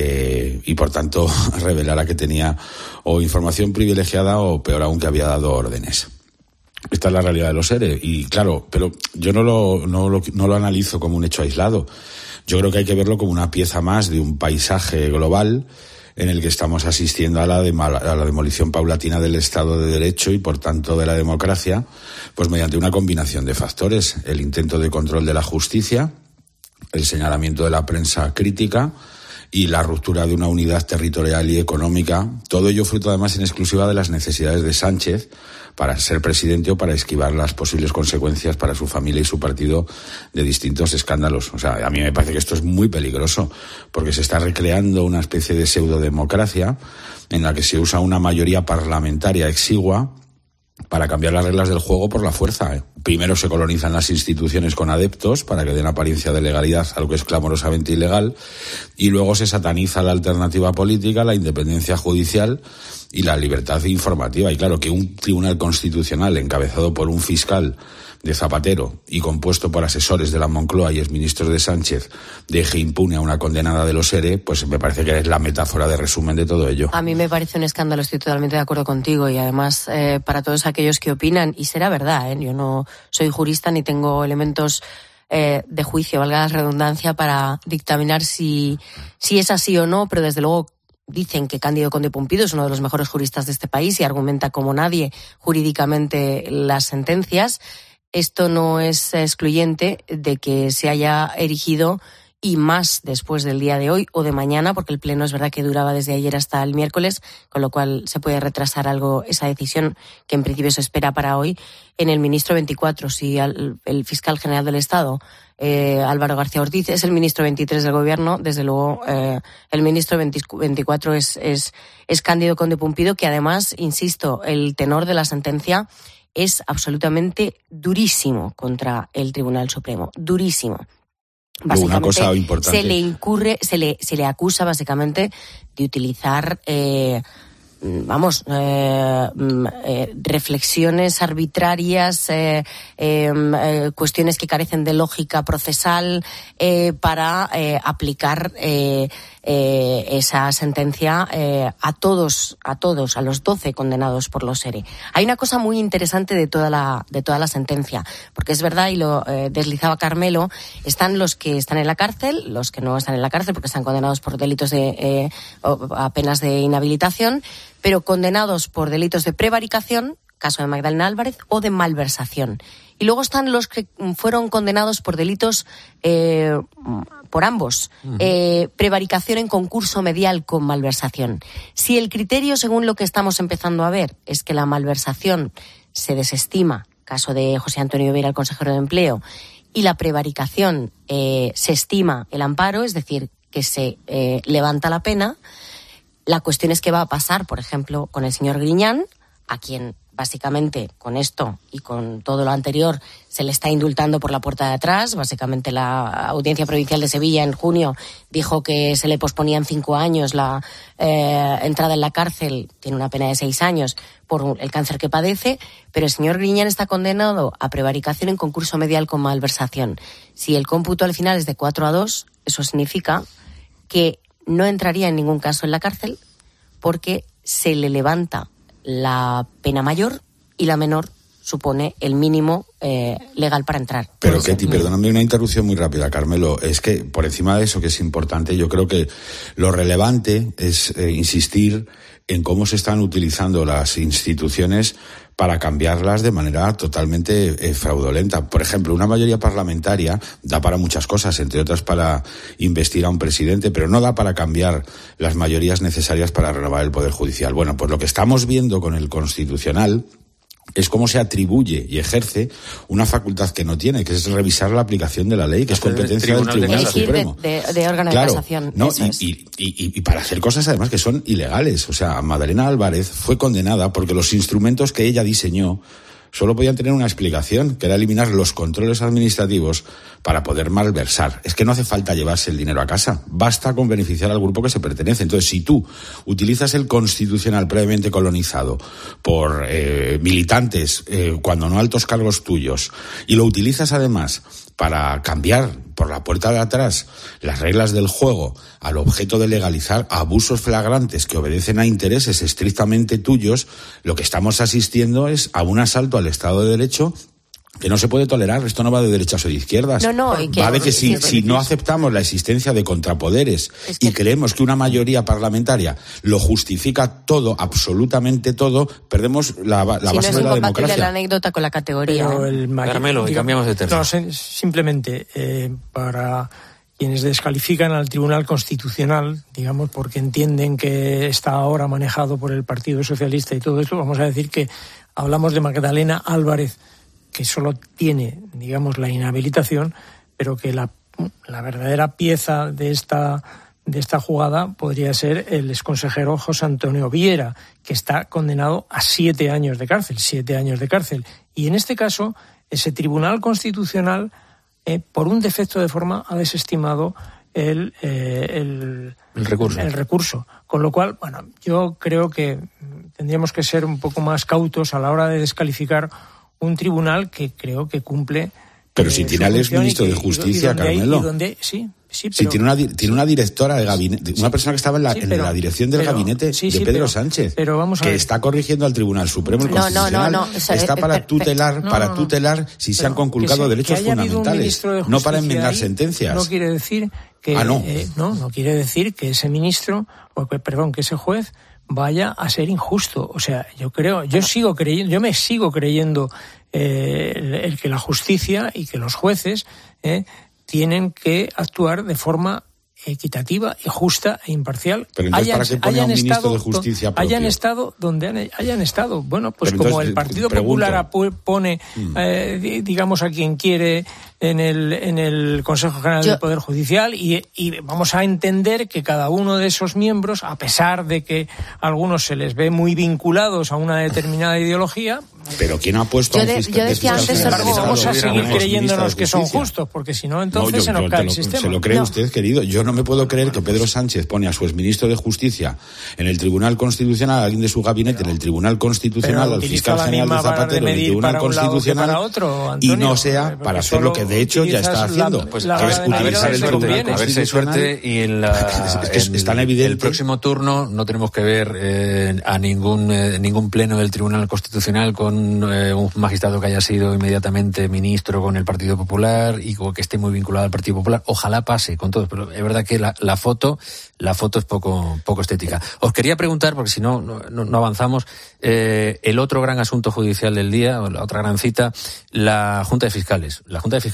eh, y por tanto revelara que tenía o información privilegiada o peor aún que había dado órdenes. Esta es la realidad de los E R E y claro, pero yo no lo, no lo, no lo analizo como un hecho aislado. Yo creo que hay que verlo como una pieza más de un paisaje global en el que estamos asistiendo a la, de, a la demolición paulatina del Estado de Derecho y, por tanto, de la democracia, pues mediante una combinación de factores. El intento de control de la justicia, el señalamiento de la prensa crítica y la ruptura de una unidad territorial y económica. Todo ello fruto, además, en exclusiva de las necesidades de Sánchez para ser presidente o para esquivar las posibles consecuencias para su familia y su partido de distintos escándalos. O sea, a mí me parece que esto es muy peligroso porque se está recreando una especie de pseudodemocracia en la que se usa una mayoría parlamentaria exigua para cambiar las reglas del juego por la fuerza. ¿eh? Primero se colonizan las instituciones con adeptos para que den apariencia de legalidad a lo que es clamorosamente ilegal y luego se sataniza la alternativa política, la independencia judicial y la libertad informativa. Y claro, que un tribunal constitucional encabezado por un fiscal de Zapatero y compuesto por asesores de la Moncloa y exministros de Sánchez deje impune a una condenada de los E R E, pues me parece que es la metáfora de resumen de todo ello. A mí me parece un escándalo, estoy totalmente de acuerdo contigo y además eh, para todos aquellos que opinan, y será verdad, ¿eh? Yo no soy jurista ni tengo elementos eh, de juicio, valga la redundancia, para dictaminar si, si es así o no, pero desde luego dicen que Cándido Conde Pumpido es uno de los mejores juristas de este país y argumenta como nadie jurídicamente las sentencias. Esto no es excluyente de que se haya erigido, y más después del día de hoy o de mañana, porque el pleno es verdad que duraba desde ayer hasta el miércoles, con lo cual se puede retrasar algo esa decisión que en principio se espera para hoy, en el ministro veinticuatro. Si al, el fiscal general del Estado, eh, Álvaro García Ortiz, es el ministro veintitrés del Gobierno, desde luego eh, el ministro veinticuatro es, es, es Cándido Conde Pumpido, que además, insisto, el tenor de la sentencia es absolutamente durísimo contra el Tribunal Supremo, durísimo. Básicamente, una cosa importante. se le incurre, se le, se le acusa básicamente de utilizar, eh, vamos, eh, eh, reflexiones arbitrarias, eh, eh, cuestiones que carecen de lógica procesal eh, para eh, aplicar eh, eh, esa sentencia eh, a todos, a todos, a los doce condenados por los E R E. Hay una cosa muy interesante de toda la, de toda la sentencia, porque es verdad, y lo eh, deslizaba Carmelo, están los que están en la cárcel, los que no están en la cárcel porque están condenados por delitos de eh, a penas de inhabilitación, pero condenados por delitos de prevaricación, caso de Magdalena Álvarez, o de malversación. Y luego están los que fueron condenados por delitos, eh, por ambos, uh-huh. eh, prevaricación en concurso medial con malversación. Si el criterio, según lo que estamos empezando a ver, es que la malversación se desestima, caso de José Antonio Vera, el consejero de Empleo, y la prevaricación eh, se estima el amparo, es decir, que se eh, levanta la pena. La cuestión es qué va a pasar, por ejemplo, con el señor Griñán, a quien básicamente con esto y con todo lo anterior se le está indultando por la puerta de atrás. Básicamente la Audiencia Provincial de Sevilla en junio dijo que se le posponía en cinco años la eh, entrada en la cárcel, tiene una pena de seis años por el cáncer que padece, pero el señor Griñán está condenado a prevaricación en concurso medial con malversación. Si el cómputo al final es de cuatro a dos, eso significa que no entraría en ningún caso en la cárcel porque se le levanta la pena mayor y la menor supone el mínimo eh, legal para entrar. Pero Ketty, perdóname una interrupción muy rápida, Carmelo. Es que por encima de eso, que es importante, yo creo que lo relevante es eh, insistir en cómo se están utilizando las instituciones para cambiarlas de manera totalmente eh, fraudulenta. Por ejemplo, una mayoría parlamentaria da para muchas cosas, entre otras para investir a un presidente, pero no da para cambiar las mayorías necesarias para renovar el Poder Judicial. Bueno, pues lo que estamos viendo con el Constitucional es cómo se atribuye y ejerce una facultad que no tiene, que es revisar la aplicación de la ley, que es competencia del Tribunal Supremo. De, de, de órgano claro, de casación. No, eso y, es. y, y, y para hacer cosas además que son ilegales. O sea, Madalena Álvarez fue condenada porque los instrumentos que ella diseñó solo podían tener una explicación, que era eliminar los controles administrativos para poder malversar. Es que no hace falta llevarse el dinero a casa, basta con beneficiar al grupo que se pertenece. Entonces, si tú utilizas el Constitucional previamente colonizado por eh, militantes, eh, cuando no altos cargos tuyos, y lo utilizas además para cambiar por la puerta de atrás las reglas del juego al objeto de legalizar abusos flagrantes que obedecen a intereses estrictamente tuyos, lo que estamos asistiendo es a un asalto al Estado de Derecho que no se puede tolerar. Esto no va de derechas o de izquierdas. No, no, y que, va de que si, que, si no aceptamos la existencia de contrapoderes es que, y creemos que una mayoría parlamentaria lo justifica todo, absolutamente todo, perdemos la, la si base no de la democracia. es incompatible la anécdota con la categoría. Pero el mayor, Carmelo, y cambiamos de tercio. No, simplemente eh, para quienes descalifican al Tribunal Constitucional, digamos, porque entienden que está ahora manejado por el Partido Socialista y todo eso, vamos a decir que hablamos de Magdalena Álvarez, que solo tiene, digamos, la inhabilitación, pero que la, la verdadera pieza de esta, de esta jugada podría ser el exconsejero José Antonio Viera, que está condenado a siete años de cárcel, siete años de cárcel. Y en este caso, ese Tribunal Constitucional, eh, por un defecto de forma, ha desestimado el, eh, el, el recurso. el recurso. Con lo cual, bueno, yo creo que tendríamos que ser un poco más cautos a la hora de descalificar un tribunal que creo que cumple. Pero eh, si tiene al exministro de Justicia, Carmelo. Hay, y donde, sí, sí, pero, si tiene una, tiene una directora de gabinete, una persona que estaba en la, sí, pero, en la dirección del pero, gabinete sí, de sí, Pedro pero, Sánchez, pero vamos a que ver. está corrigiendo al Tribunal Supremo, el no, Constitucional, no, no, no. O sea, está eh, para eh, tutelar, no, para no, no. tutelar si se han conculcado que se, derechos que haya fundamentales, no para enmendar ahí, sentencias. No quiere decir que ah, no. Eh, no, no quiere decir que ese ministro, o que, perdón, que ese juez vaya a ser injusto. O sea, yo creo, yo sigo creyendo, yo me sigo creyendo eh, el, el que la justicia y que los jueces eh, tienen que actuar de forma equitativa y justa e imparcial. Pero entonces, hayan, ¿para qué pone a un ministro estado, de Justicia propio? Hayan estado donde han, hayan estado. Bueno, pues Pero como entonces, el Partido pregunto. Popular pone, mm. eh, digamos, a quien quiere en el en el Consejo General Yo... del Poder Judicial y, y vamos a entender que cada uno de esos miembros, a pesar de que a algunos se les ve muy vinculados a una determinada ideología. Pero ¿quién ha puesto yo a un de, fiscal? Yo decía antes, sin embargo, vamos a seguir creyéndonos que son justos, porque si no, entonces no, yo, se nos cae lo, el sistema. Se lo cree no. usted, querido. Yo no me puedo creer que Pedro Sánchez pone a su exministro de Justicia en el Tribunal Constitucional, a alguien de su gabinete pero, en el Tribunal Constitucional, al fiscal general de Zapatero en el Tribunal Constitucional, otro, Antonio, y no sea para hacer lo que de hecho ya está haciendo. Pues a ver, a ver si hay suerte, a ver si hay suerte y en la es, es, es tan evidente. El próximo turno no tenemos que ver eh, a ningún eh, ningún pleno del Tribunal Constitucional con eh, un magistrado que haya sido inmediatamente ministro con el Partido Popular y que esté muy vinculado al Partido Popular. Ojalá pase con todos, pero es verdad que la, la foto la foto es poco poco estética. Os quería preguntar, porque si no no, no avanzamos, eh, el otro gran asunto judicial del día, o la otra gran cita, la Junta de Fiscales. La Junta de Fiscales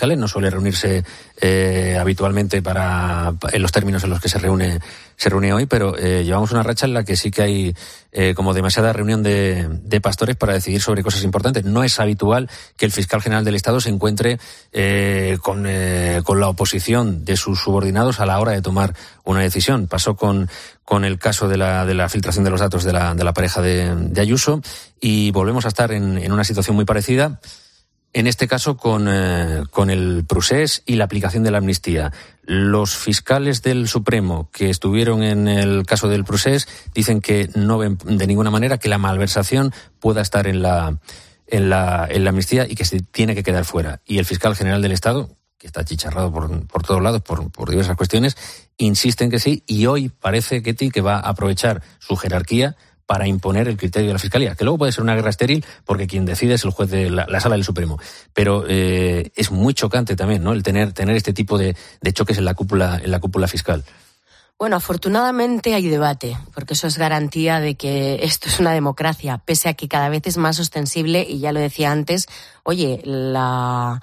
fiscales, no suele reunirse eh, habitualmente para en los términos en los que se reúne se reúne hoy, pero eh, llevamos una racha en la que sí que hay eh, como demasiada reunión de, de pastores para decidir sobre cosas importantes. No es habitual que el fiscal general del Estado se encuentre eh, con, eh, con la oposición de sus subordinados a la hora de tomar una decisión. Pasó con, con el caso de la, de la filtración de los datos de la, de la pareja de, de Ayuso, y volvemos a estar en, en una situación muy parecida. En este caso con, eh, con el procés y la aplicación de la amnistía. Los fiscales del Supremo que estuvieron en el caso del procés dicen que no ven de ninguna manera que la malversación pueda estar en la, en la, en la amnistía y que se tiene que quedar fuera. Y el fiscal general del Estado, que está achicharrado por, por todos lados por, por diversas cuestiones, insiste en que sí, y hoy parece, Ketty, que va a aprovechar su jerarquía para imponer el criterio de la Fiscalía, que luego puede ser una guerra estéril porque quien decide es el juez de la, la Sala del Supremo. Pero eh, es muy chocante también, ¿no?, el tener tener este tipo de, de choques en la cúpula en la cúpula fiscal. Bueno, afortunadamente hay debate, porque eso es garantía de que esto es una democracia, pese a que cada vez es más ostensible, y ya lo decía antes, oye, la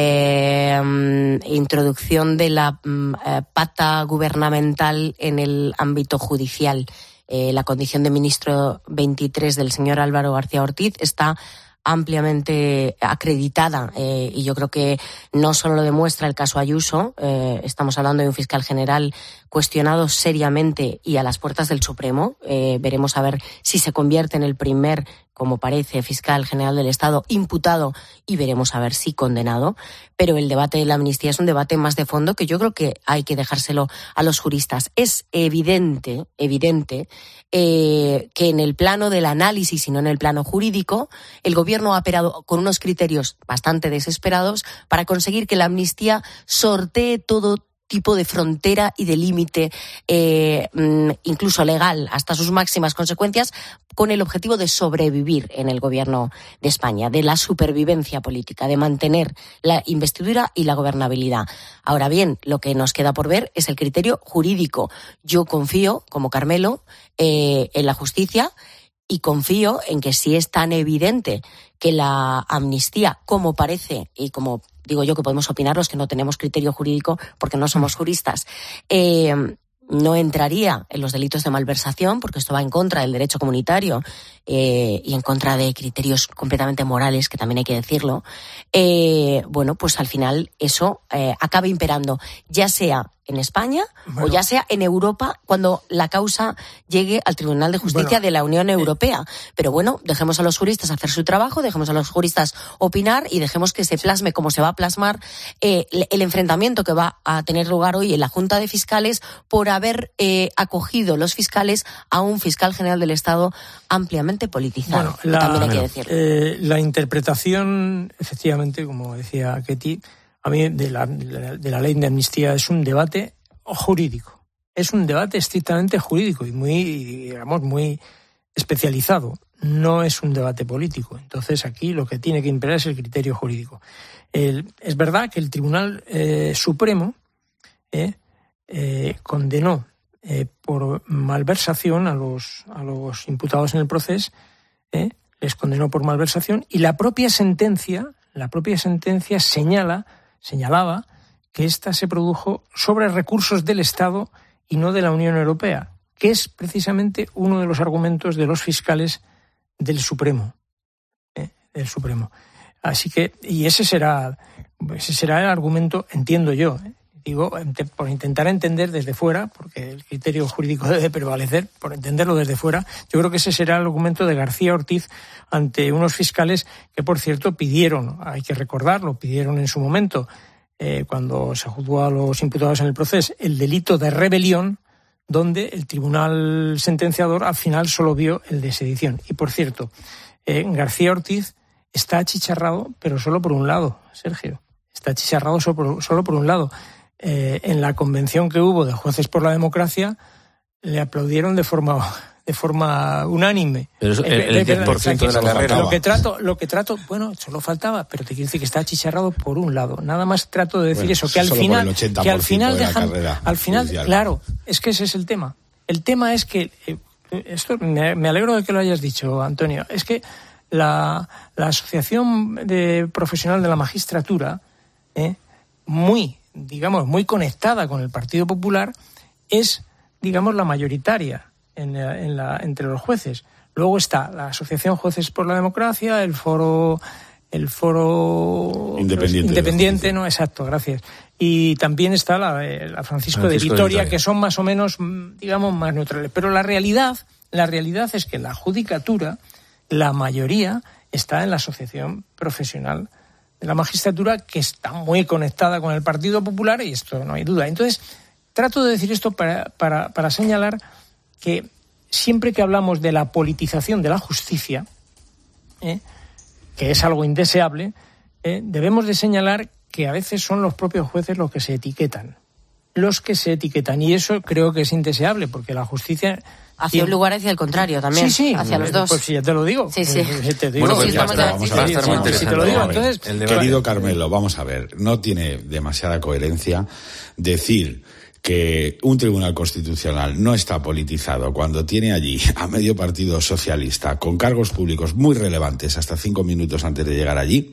eh, introducción de la eh, pata gubernamental en el ámbito judicial. Eh, la condición de ministro veintitrés del señor Álvaro García Ortiz está ampliamente acreditada eh, y yo creo que no solo lo demuestra el caso Ayuso, eh, estamos hablando de un fiscal general cuestionado seriamente y a las puertas del Supremo. Eh, veremos a ver si se convierte en el primer, como parece, fiscal general del Estado imputado, y veremos a ver si condenado. Pero el debate de la amnistía es un debate más de fondo que yo creo que hay que dejárselo a los juristas. Es evidente, evidente eh, que en el plano del análisis y no en el plano jurídico, el Gobierno ha operado con unos criterios bastante desesperados para conseguir que la amnistía sortee todo tipo de frontera y de límite, eh, incluso legal, hasta sus máximas consecuencias, con el objetivo de sobrevivir en el gobierno de España, de la supervivencia política, de mantener la investidura y la gobernabilidad. Ahora bien, lo que nos queda por ver es el criterio jurídico. Yo confío, como Carmelo, eh, en la justicia, y confío en que si es tan evidente que la amnistía, como parece, y como digo yo que podemos opinar los que no tenemos criterio jurídico porque no somos juristas, eh, no entraría en los delitos de malversación, porque esto va en contra del derecho comunitario eh, y en contra de criterios completamente morales, que también hay que decirlo, eh, bueno, pues al final eso eh, acaba imperando, ya sea en España bueno. o ya sea en Europa, cuando la causa llegue al Tribunal de Justicia bueno. de la Unión Europea. Pero bueno, dejemos a los juristas hacer su trabajo, dejemos a los juristas opinar y dejemos que se plasme como se va a plasmar eh, el enfrentamiento que va a tener lugar hoy en la Junta de Fiscales por haber eh, acogido los fiscales a un fiscal general del Estado ampliamente politizado. Bueno, la, también hay que decirlo. Eh, la interpretación, efectivamente, como decía Ketty, a mí de la, de la ley de amnistía es un debate jurídico. Es un debate estrictamente jurídico y muy, digamos, muy especializado. No es un debate político. Entonces aquí lo que tiene que imperar es el criterio jurídico. El, es verdad que el Tribunal eh, Supremo eh, eh, condenó eh, por malversación a los, a los imputados en el proceso, eh, les condenó por malversación, y la propia sentencia, la propia sentencia señala señalaba que ésta se produjo sobre recursos del Estado y no de la Unión Europea, que es precisamente uno de los argumentos de los fiscales del Supremo, ¿eh? del Supremo. Así que, y ese será, ese será el argumento, entiendo yo, ¿eh? digo, por intentar entender desde fuera, porque el criterio jurídico debe prevalecer, por entenderlo desde fuera, yo creo que ese será el argumento de García Ortiz ante unos fiscales que, por cierto, pidieron, hay que recordarlo, pidieron en su momento, eh, cuando se juzgó a los imputados en el proceso, el delito de rebelión, donde el tribunal sentenciador al final solo vio el de sedición. Y, por cierto, eh, García Ortiz está achicharrado, pero solo por un lado, Sergio. Está achicharrado solo por, solo por un lado. Eh, en la convención que hubo de Jueces por la Democracia le aplaudieron de forma de forma unánime. Pero eso, el, el, el diez por ciento de la carrera. Lo que trato, lo que trato, bueno, solo faltaba, pero te quiero decir que está achicharrado por un lado. Nada más trato de decir bueno, eso, que al final, que al final dejan, al final, judicial. Claro, es que ese es el tema. El tema es que eh, esto me, me alegro de que lo hayas dicho, Antonio. Es que la, la Asociación de Profesional de la Magistratura, eh, muy, digamos, muy conectada con el Partido Popular, es, digamos, la mayoritaria en la, en la, entre los jueces. Luego está la Asociación Jueces por la Democracia, el Foro... el foro independiente, independiente no, exacto, gracias. Y también está la, la Francisco, Francisco de, Vitoria, de Vitoria, que son más o menos, digamos, más neutrales. Pero la realidad, la realidad es que la judicatura, la mayoría, está en la Asociación Profesional de la Magistratura, que está muy conectada con el Partido Popular, y esto no hay duda. Entonces, trato de decir esto para, para, para señalar que siempre que hablamos de la politización de la justicia, ¿eh? que es algo indeseable, eh, debemos de señalar que a veces son los propios jueces los que se etiquetan. Los que se etiquetan. Y eso creo que es indeseable, porque la justicia... Hacia un lugar hacia el contrario también. Sí, sí. Hacia los dos. Pues si ya te lo digo. Sí, sí. Te digo. Bueno, pues sí, ya está. Vamos a ver, sí, muy sí, si te lo digo, entonces... El Querido Carmelo, vamos a ver. No tiene demasiada coherencia decir que un tribunal constitucional no está politizado cuando tiene allí a medio partido socialista con cargos públicos muy relevantes hasta cinco minutos antes de llegar allí,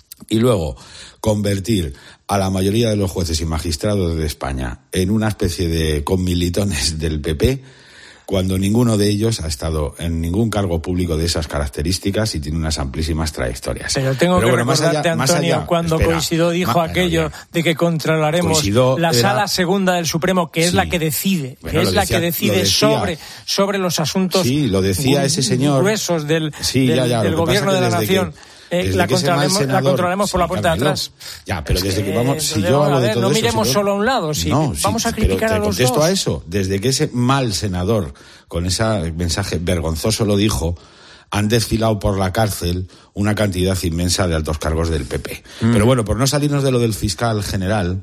y luego convertir a la mayoría de los jueces y magistrados de España en una especie de conmilitones del P P, cuando ninguno de ellos ha estado en ningún cargo público de esas características y tiene unas amplísimas trayectorias. Pero tengo Pero que bueno, recordarte, más allá, Antonio, más allá, cuando espera, Coisidó dijo ma, aquello bueno, de que controlaremos Coisidó la era... sala segunda del Supremo, que es sí. la que decide, bueno, que es decía, la que decide sobre, sobre los asuntos sí, lo decía ese señor. gruesos del, sí, del, ya, ya, del gobierno de la nación. Que... Eh, la, controlaremos, senador, la controlaremos por sí, la puerta Carmelo. de atrás. Ya, pero desde que vamos, si entonces, yo hablo a ver, de todo no eso, miremos si solo a un lado, si no, vamos sí, a criticar pero a los te contesto dos. a eso, desde que ese mal senador con ese mensaje vergonzoso lo dijo, han desfilado por la cárcel una cantidad inmensa de altos cargos del P P. Mm. Pero bueno, por no salirnos de lo del fiscal general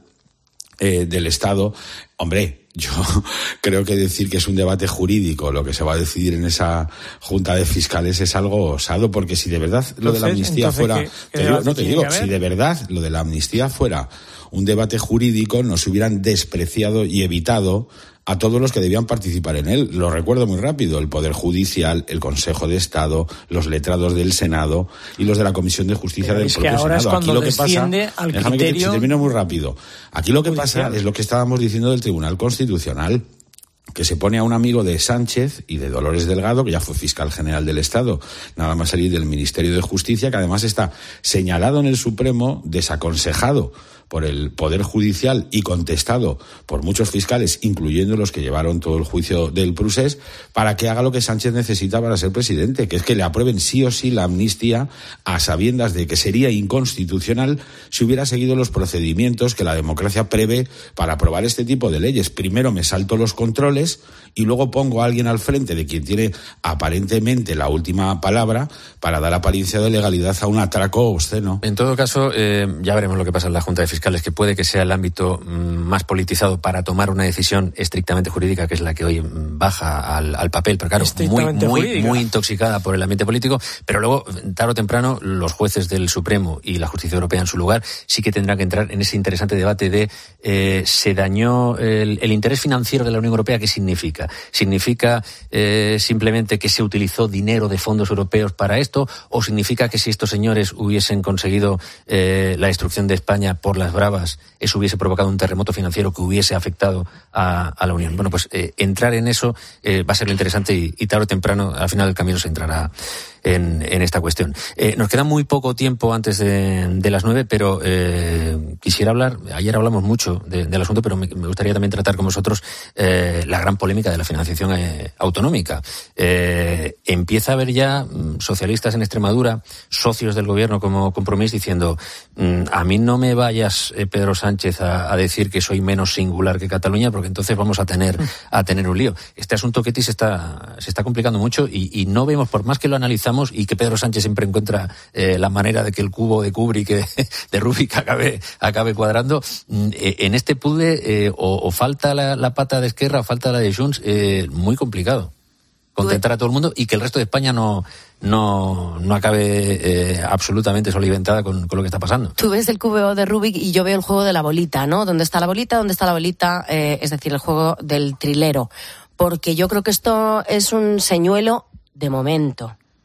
eh, del Estado, hombre, yo creo que decir que es un debate jurídico lo que se va a decidir en esa junta de fiscales es algo osado, porque si de verdad lo entonces, de la amnistía fuera... ¿qué, qué te digo, no te digo, si de verdad lo de la amnistía fuera un debate jurídico, nos hubieran despreciado y evitado a todos los que debían participar en él. Lo recuerdo muy rápido: el Poder Judicial, el Consejo de Estado, los letrados del Senado y los de la Comisión de Justicia Pero del propio Senado. Es Aquí lo que pasa, al déjame criterio... que te, termino muy rápido. Aquí lo que judicial. pasa es lo que estábamos diciendo del Tribunal Constitucional, que se pone a un amigo de Sánchez y de Dolores Delgado, que ya fue fiscal general del Estado, nada más salir del Ministerio de Justicia, que además está señalado en el Supremo, desaconsejado por el Poder Judicial y contestado por muchos fiscales, incluyendo los que llevaron todo el juicio del Prusés, para que haga lo que Sánchez necesita para ser presidente, que es que le aprueben sí o sí la amnistía, a sabiendas de que sería inconstitucional si hubiera seguido los procedimientos que la democracia prevé para aprobar este tipo de leyes. Primero me salto los controles y luego pongo a alguien al frente de quien tiene aparentemente la última palabra para dar apariencia de legalidad a un atraco obsceno. En todo caso, eh, ya veremos lo que pasa en la Junta de Fiscales, que puede que sea el ámbito mmm, más politizado para tomar una decisión estrictamente jurídica, que es la que hoy baja al, al papel, pero claro, muy, muy, muy intoxicada por el ambiente político. Pero luego, tarde o temprano, los jueces del Supremo y la justicia europea en su lugar sí que tendrán que entrar en ese interesante debate de eh, ¿se dañó el, el interés financiero de la Unión Europea? ¿Qué significa? ¿Significa eh, simplemente que se utilizó dinero de fondos europeos para esto? ¿O significa que si estos señores hubiesen conseguido eh, la destrucción de España por las bravas, eso hubiese provocado un terremoto financiero que hubiese afectado a, a la Unión? Bueno, pues eh, entrar en eso eh, va a ser lo interesante y, y tarde o temprano, al final del camino, se entrará en, en esta cuestión. Eh, nos queda muy poco tiempo antes de, de las nueve, pero eh, quisiera hablar, ayer hablamos mucho de, del asunto, pero me, me gustaría también tratar con vosotros eh, la gran polémica de la financiación eh, autonómica. Eh, empieza a haber ya mm, socialistas en Extremadura, socios del gobierno como Compromís, diciendo mm, a mí no me vayas, eh, Pedro Sánchez, a, a decir que soy menos singular que Cataluña, porque entonces vamos a tener a tener un lío. Este asunto, Ketty, se está, se está complicando mucho y, y no vemos, por más que lo analizamos, y que Pedro Sánchez siempre encuentra eh, la manera de que el cubo de Kubrick, de, de Rubik, acabe, acabe cuadrando. Eh, en este puzzle eh, o, o falta la, la pata de Esquerra o falta la de Junts, eh, muy complicado contentar a todo el mundo y que el resto de España no no no acabe eh, absolutamente soliventada con, con lo que está pasando. Tú ves el cubo de Rubik y yo veo el juego de la bolita, ¿no? ¿Dónde está la bolita? ¿Dónde está la bolita? Eh, es decir, el juego del trilero. Porque yo creo que esto es un señuelo de momento.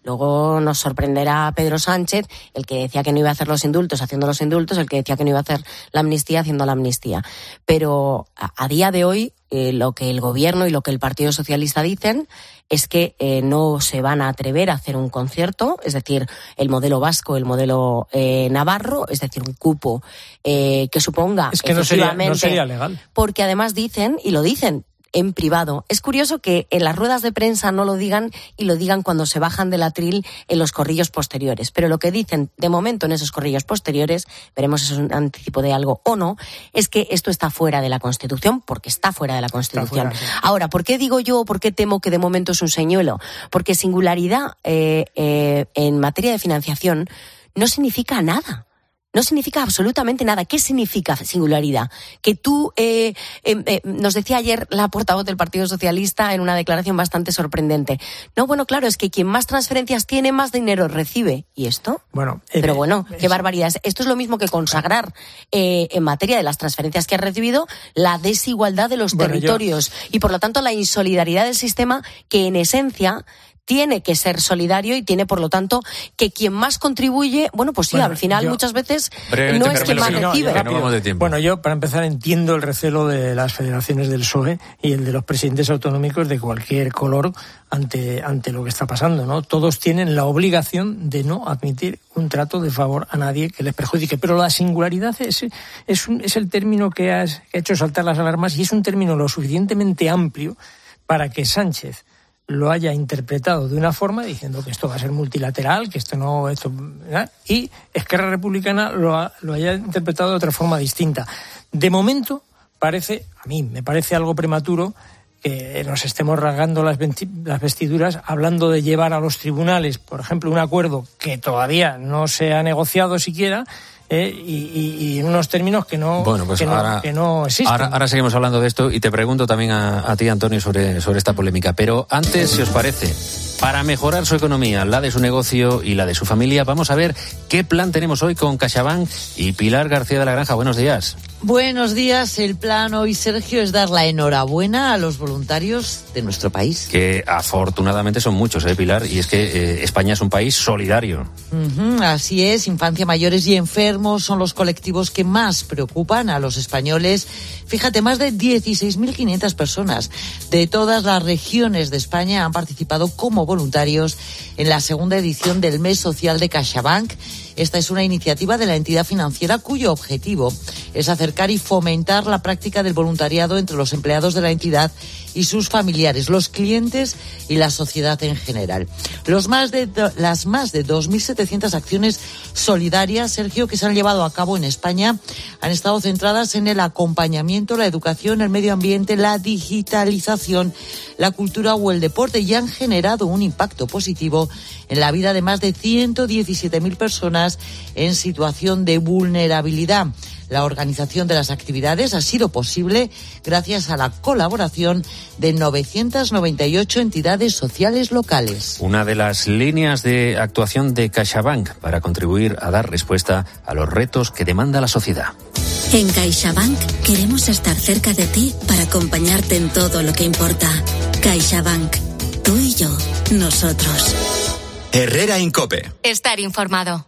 Luego nos sorprenderá Pedro Sánchez, el que decía que no iba a hacer los indultos haciendo los indultos, el que decía que no iba a hacer la amnistía haciendo la amnistía. Pero a, a día de hoy eh, lo que el Gobierno y lo que el Partido Socialista dicen es que eh, no se van a atrever a hacer un concierto, es decir, el modelo vasco, el modelo eh, navarro, es decir, un cupo eh, que suponga es que no sería, no sería legal. Porque además dicen, y lo dicen en privado. Es curioso que en las ruedas de prensa no lo digan y lo digan cuando se bajan del atril en los corrillos posteriores. Pero lo que dicen de momento en esos corrillos posteriores, veremos si es un anticipo de algo o no, es que esto está fuera de la Constitución, porque está fuera de la Constitución. Fuera, sí. Ahora, ¿por qué digo yo, por qué temo que de momento es un señuelo? Porque singularidad eh, eh, en materia de financiación no significa nada. No significa absolutamente nada. ¿Qué significa singularidad? Que tú, eh, eh, eh, nos decía ayer la portavoz del Partido Socialista en una declaración bastante sorprendente. No, bueno, claro, es que quien más transferencias tiene, más dinero recibe. ¿Y esto? Bueno, eh, Pero bueno, eh, qué barbaridad. Esto es lo mismo que consagrar eh, en materia de las transferencias que has recibido la desigualdad de los bueno, territorios yo... y, por lo tanto, la insolidaridad del sistema que, en esencia, tiene que ser solidario y tiene, por lo tanto, que quien más contribuye, bueno, pues sí, bueno, al final yo, muchas veces no es quien más no, recibe. No vamos de tiempo. Bueno, yo, para empezar, entiendo el recelo de las federaciones del P S O E y el de los presidentes autonómicos de cualquier color ante, ante lo que está pasando, ¿no? Todos tienen la obligación de no admitir un trato de favor a nadie que les perjudique. Pero la singularidad es, es, un, es el término que, has, que ha hecho saltar las alarmas y es un término lo suficientemente amplio para que Sánchez lo haya interpretado de una forma diciendo que esto va a ser multilateral, que esto no... esto ¿verdad? Y Esquerra Republicana lo, ha, lo haya interpretado de otra forma distinta. De momento, parece, a mí me parece algo prematuro que nos estemos rasgando las, las vestiduras hablando de llevar a los tribunales, por ejemplo, un acuerdo que todavía no se ha negociado siquiera, Eh, y, y, y en unos términos que no, bueno, pues que no, ahora, que no existen. Ahora, ahora seguimos hablando de esto y te pregunto también a, a ti, Antonio, sobre, sobre esta polémica. Pero antes, si os parece, para mejorar su economía, la de su negocio y la de su familia, vamos a ver qué plan tenemos hoy con CaixaBank y Pilar García de la Granja. Buenos días. Buenos días. El plan hoy, Sergio, es dar la enhorabuena a los voluntarios de nuestro país. Que afortunadamente son muchos, ¿eh, Pilar? Y es que eh, España es un país solidario. Uh-huh, así es. Infancia, mayores y enfermos son los colectivos que más preocupan a los españoles. Fíjate, más de dieciséis mil quinientas personas de todas las regiones de España han participado como voluntarios en la segunda edición del Mes Social de CaixaBank. Esta es una iniciativa de la entidad financiera cuyo objetivo es acercar y fomentar la práctica del voluntariado entre los empleados de la entidad y sus familiares, los clientes y la sociedad en general. Los más de, las más de dos mil setecientas acciones solidarias, Sergio, que se han llevado a cabo en España han estado centradas en el acompañamiento, la educación, el medio ambiente, la digitalización, la cultura o el deporte y han generado un impacto positivo en la vida de más de ciento diecisiete mil personas en situación de vulnerabilidad. La organización de las actividades ha sido posible gracias a la colaboración de novecientas noventa y ocho entidades sociales locales. Una de las líneas de actuación de CaixaBank para contribuir a dar respuesta a los retos que demanda la sociedad. En CaixaBank queremos estar cerca de ti para acompañarte en todo lo que importa. CaixaBank, tú y yo, nosotros. Herrera Incope. Estar informado.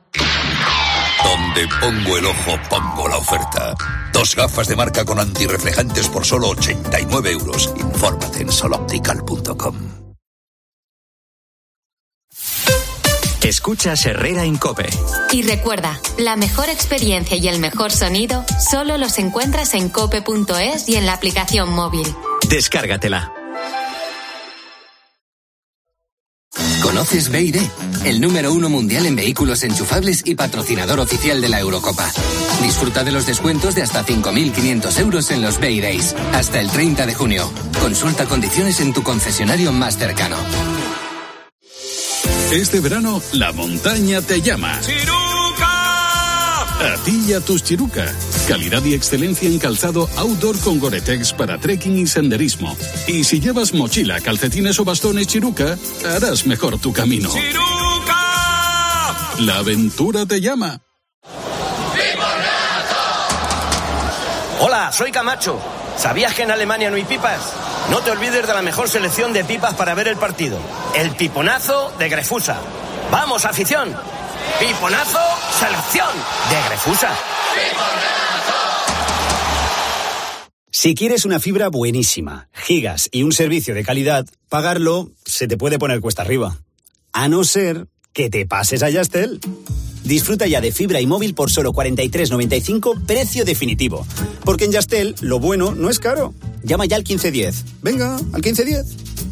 Donde pongo el ojo, pongo la oferta. Dos gafas de marca con antirreflejantes por solo ochenta y nueve euros. Infórmate en soloptical punto com. Escuchas Herrera Incope. Y recuerda, la mejor experiencia y el mejor sonido solo los encuentras en cope punto es y en la aplicación móvil. Descárgatela. ¿Conoces B Y D? El número uno mundial en vehículos enchufables y patrocinador oficial de la Eurocopa. Disfruta de los descuentos de hasta cinco mil quinientos euros en los B Y Days. Hasta el treinta de junio. Consulta condiciones en tu concesionario más cercano. Este verano, la montaña te llama. A ti y a tus Chiruca. Calidad y excelencia en calzado outdoor con Gore-Tex para trekking y senderismo. Y si llevas mochila, calcetines o bastones Chiruca, harás mejor tu camino. ¡Chiruca! La aventura te llama. Hola, soy Camacho. ¿Sabías que en Alemania no hay pipas? No te olvides de la mejor selección de pipas para ver el partido. El piponazo de Grefusa. ¡Vamos, afición! ¡Piponazo, selección! De Grefusa. Si quieres una fibra buenísima, gigas y un servicio de calidad, pagarlo se te puede poner cuesta arriba. A no ser que te pases a Yastel. Disfruta ya de fibra y móvil por solo cuarenta y tres noventa y cinco, precio definitivo. Porque en Yastel, lo bueno no es caro. Llama ya al quince diez. Venga, al quince diez.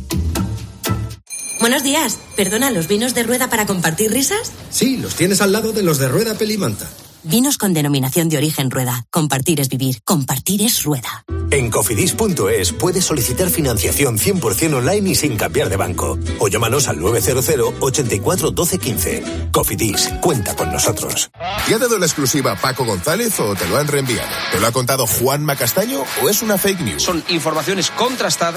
Buenos días. Perdona, ¿los vinos de Rueda para compartir risas? Sí, los tienes al lado de los de Rueda Pelimanta. Vinos con denominación de origen Rueda. Compartir es vivir. Compartir es Rueda. En cofidis punto es puedes solicitar financiación cien por ciento online y sin cambiar de banco. O llámanos al nueve cero cero, ochenta y cuatro, doce, quince. Cofidis, cuenta con nosotros. ¿Te ha dado la exclusiva Paco González o te lo han reenviado? ¿Te lo ha contado Juanma Castaño o es una fake news? Son informaciones contrastadas.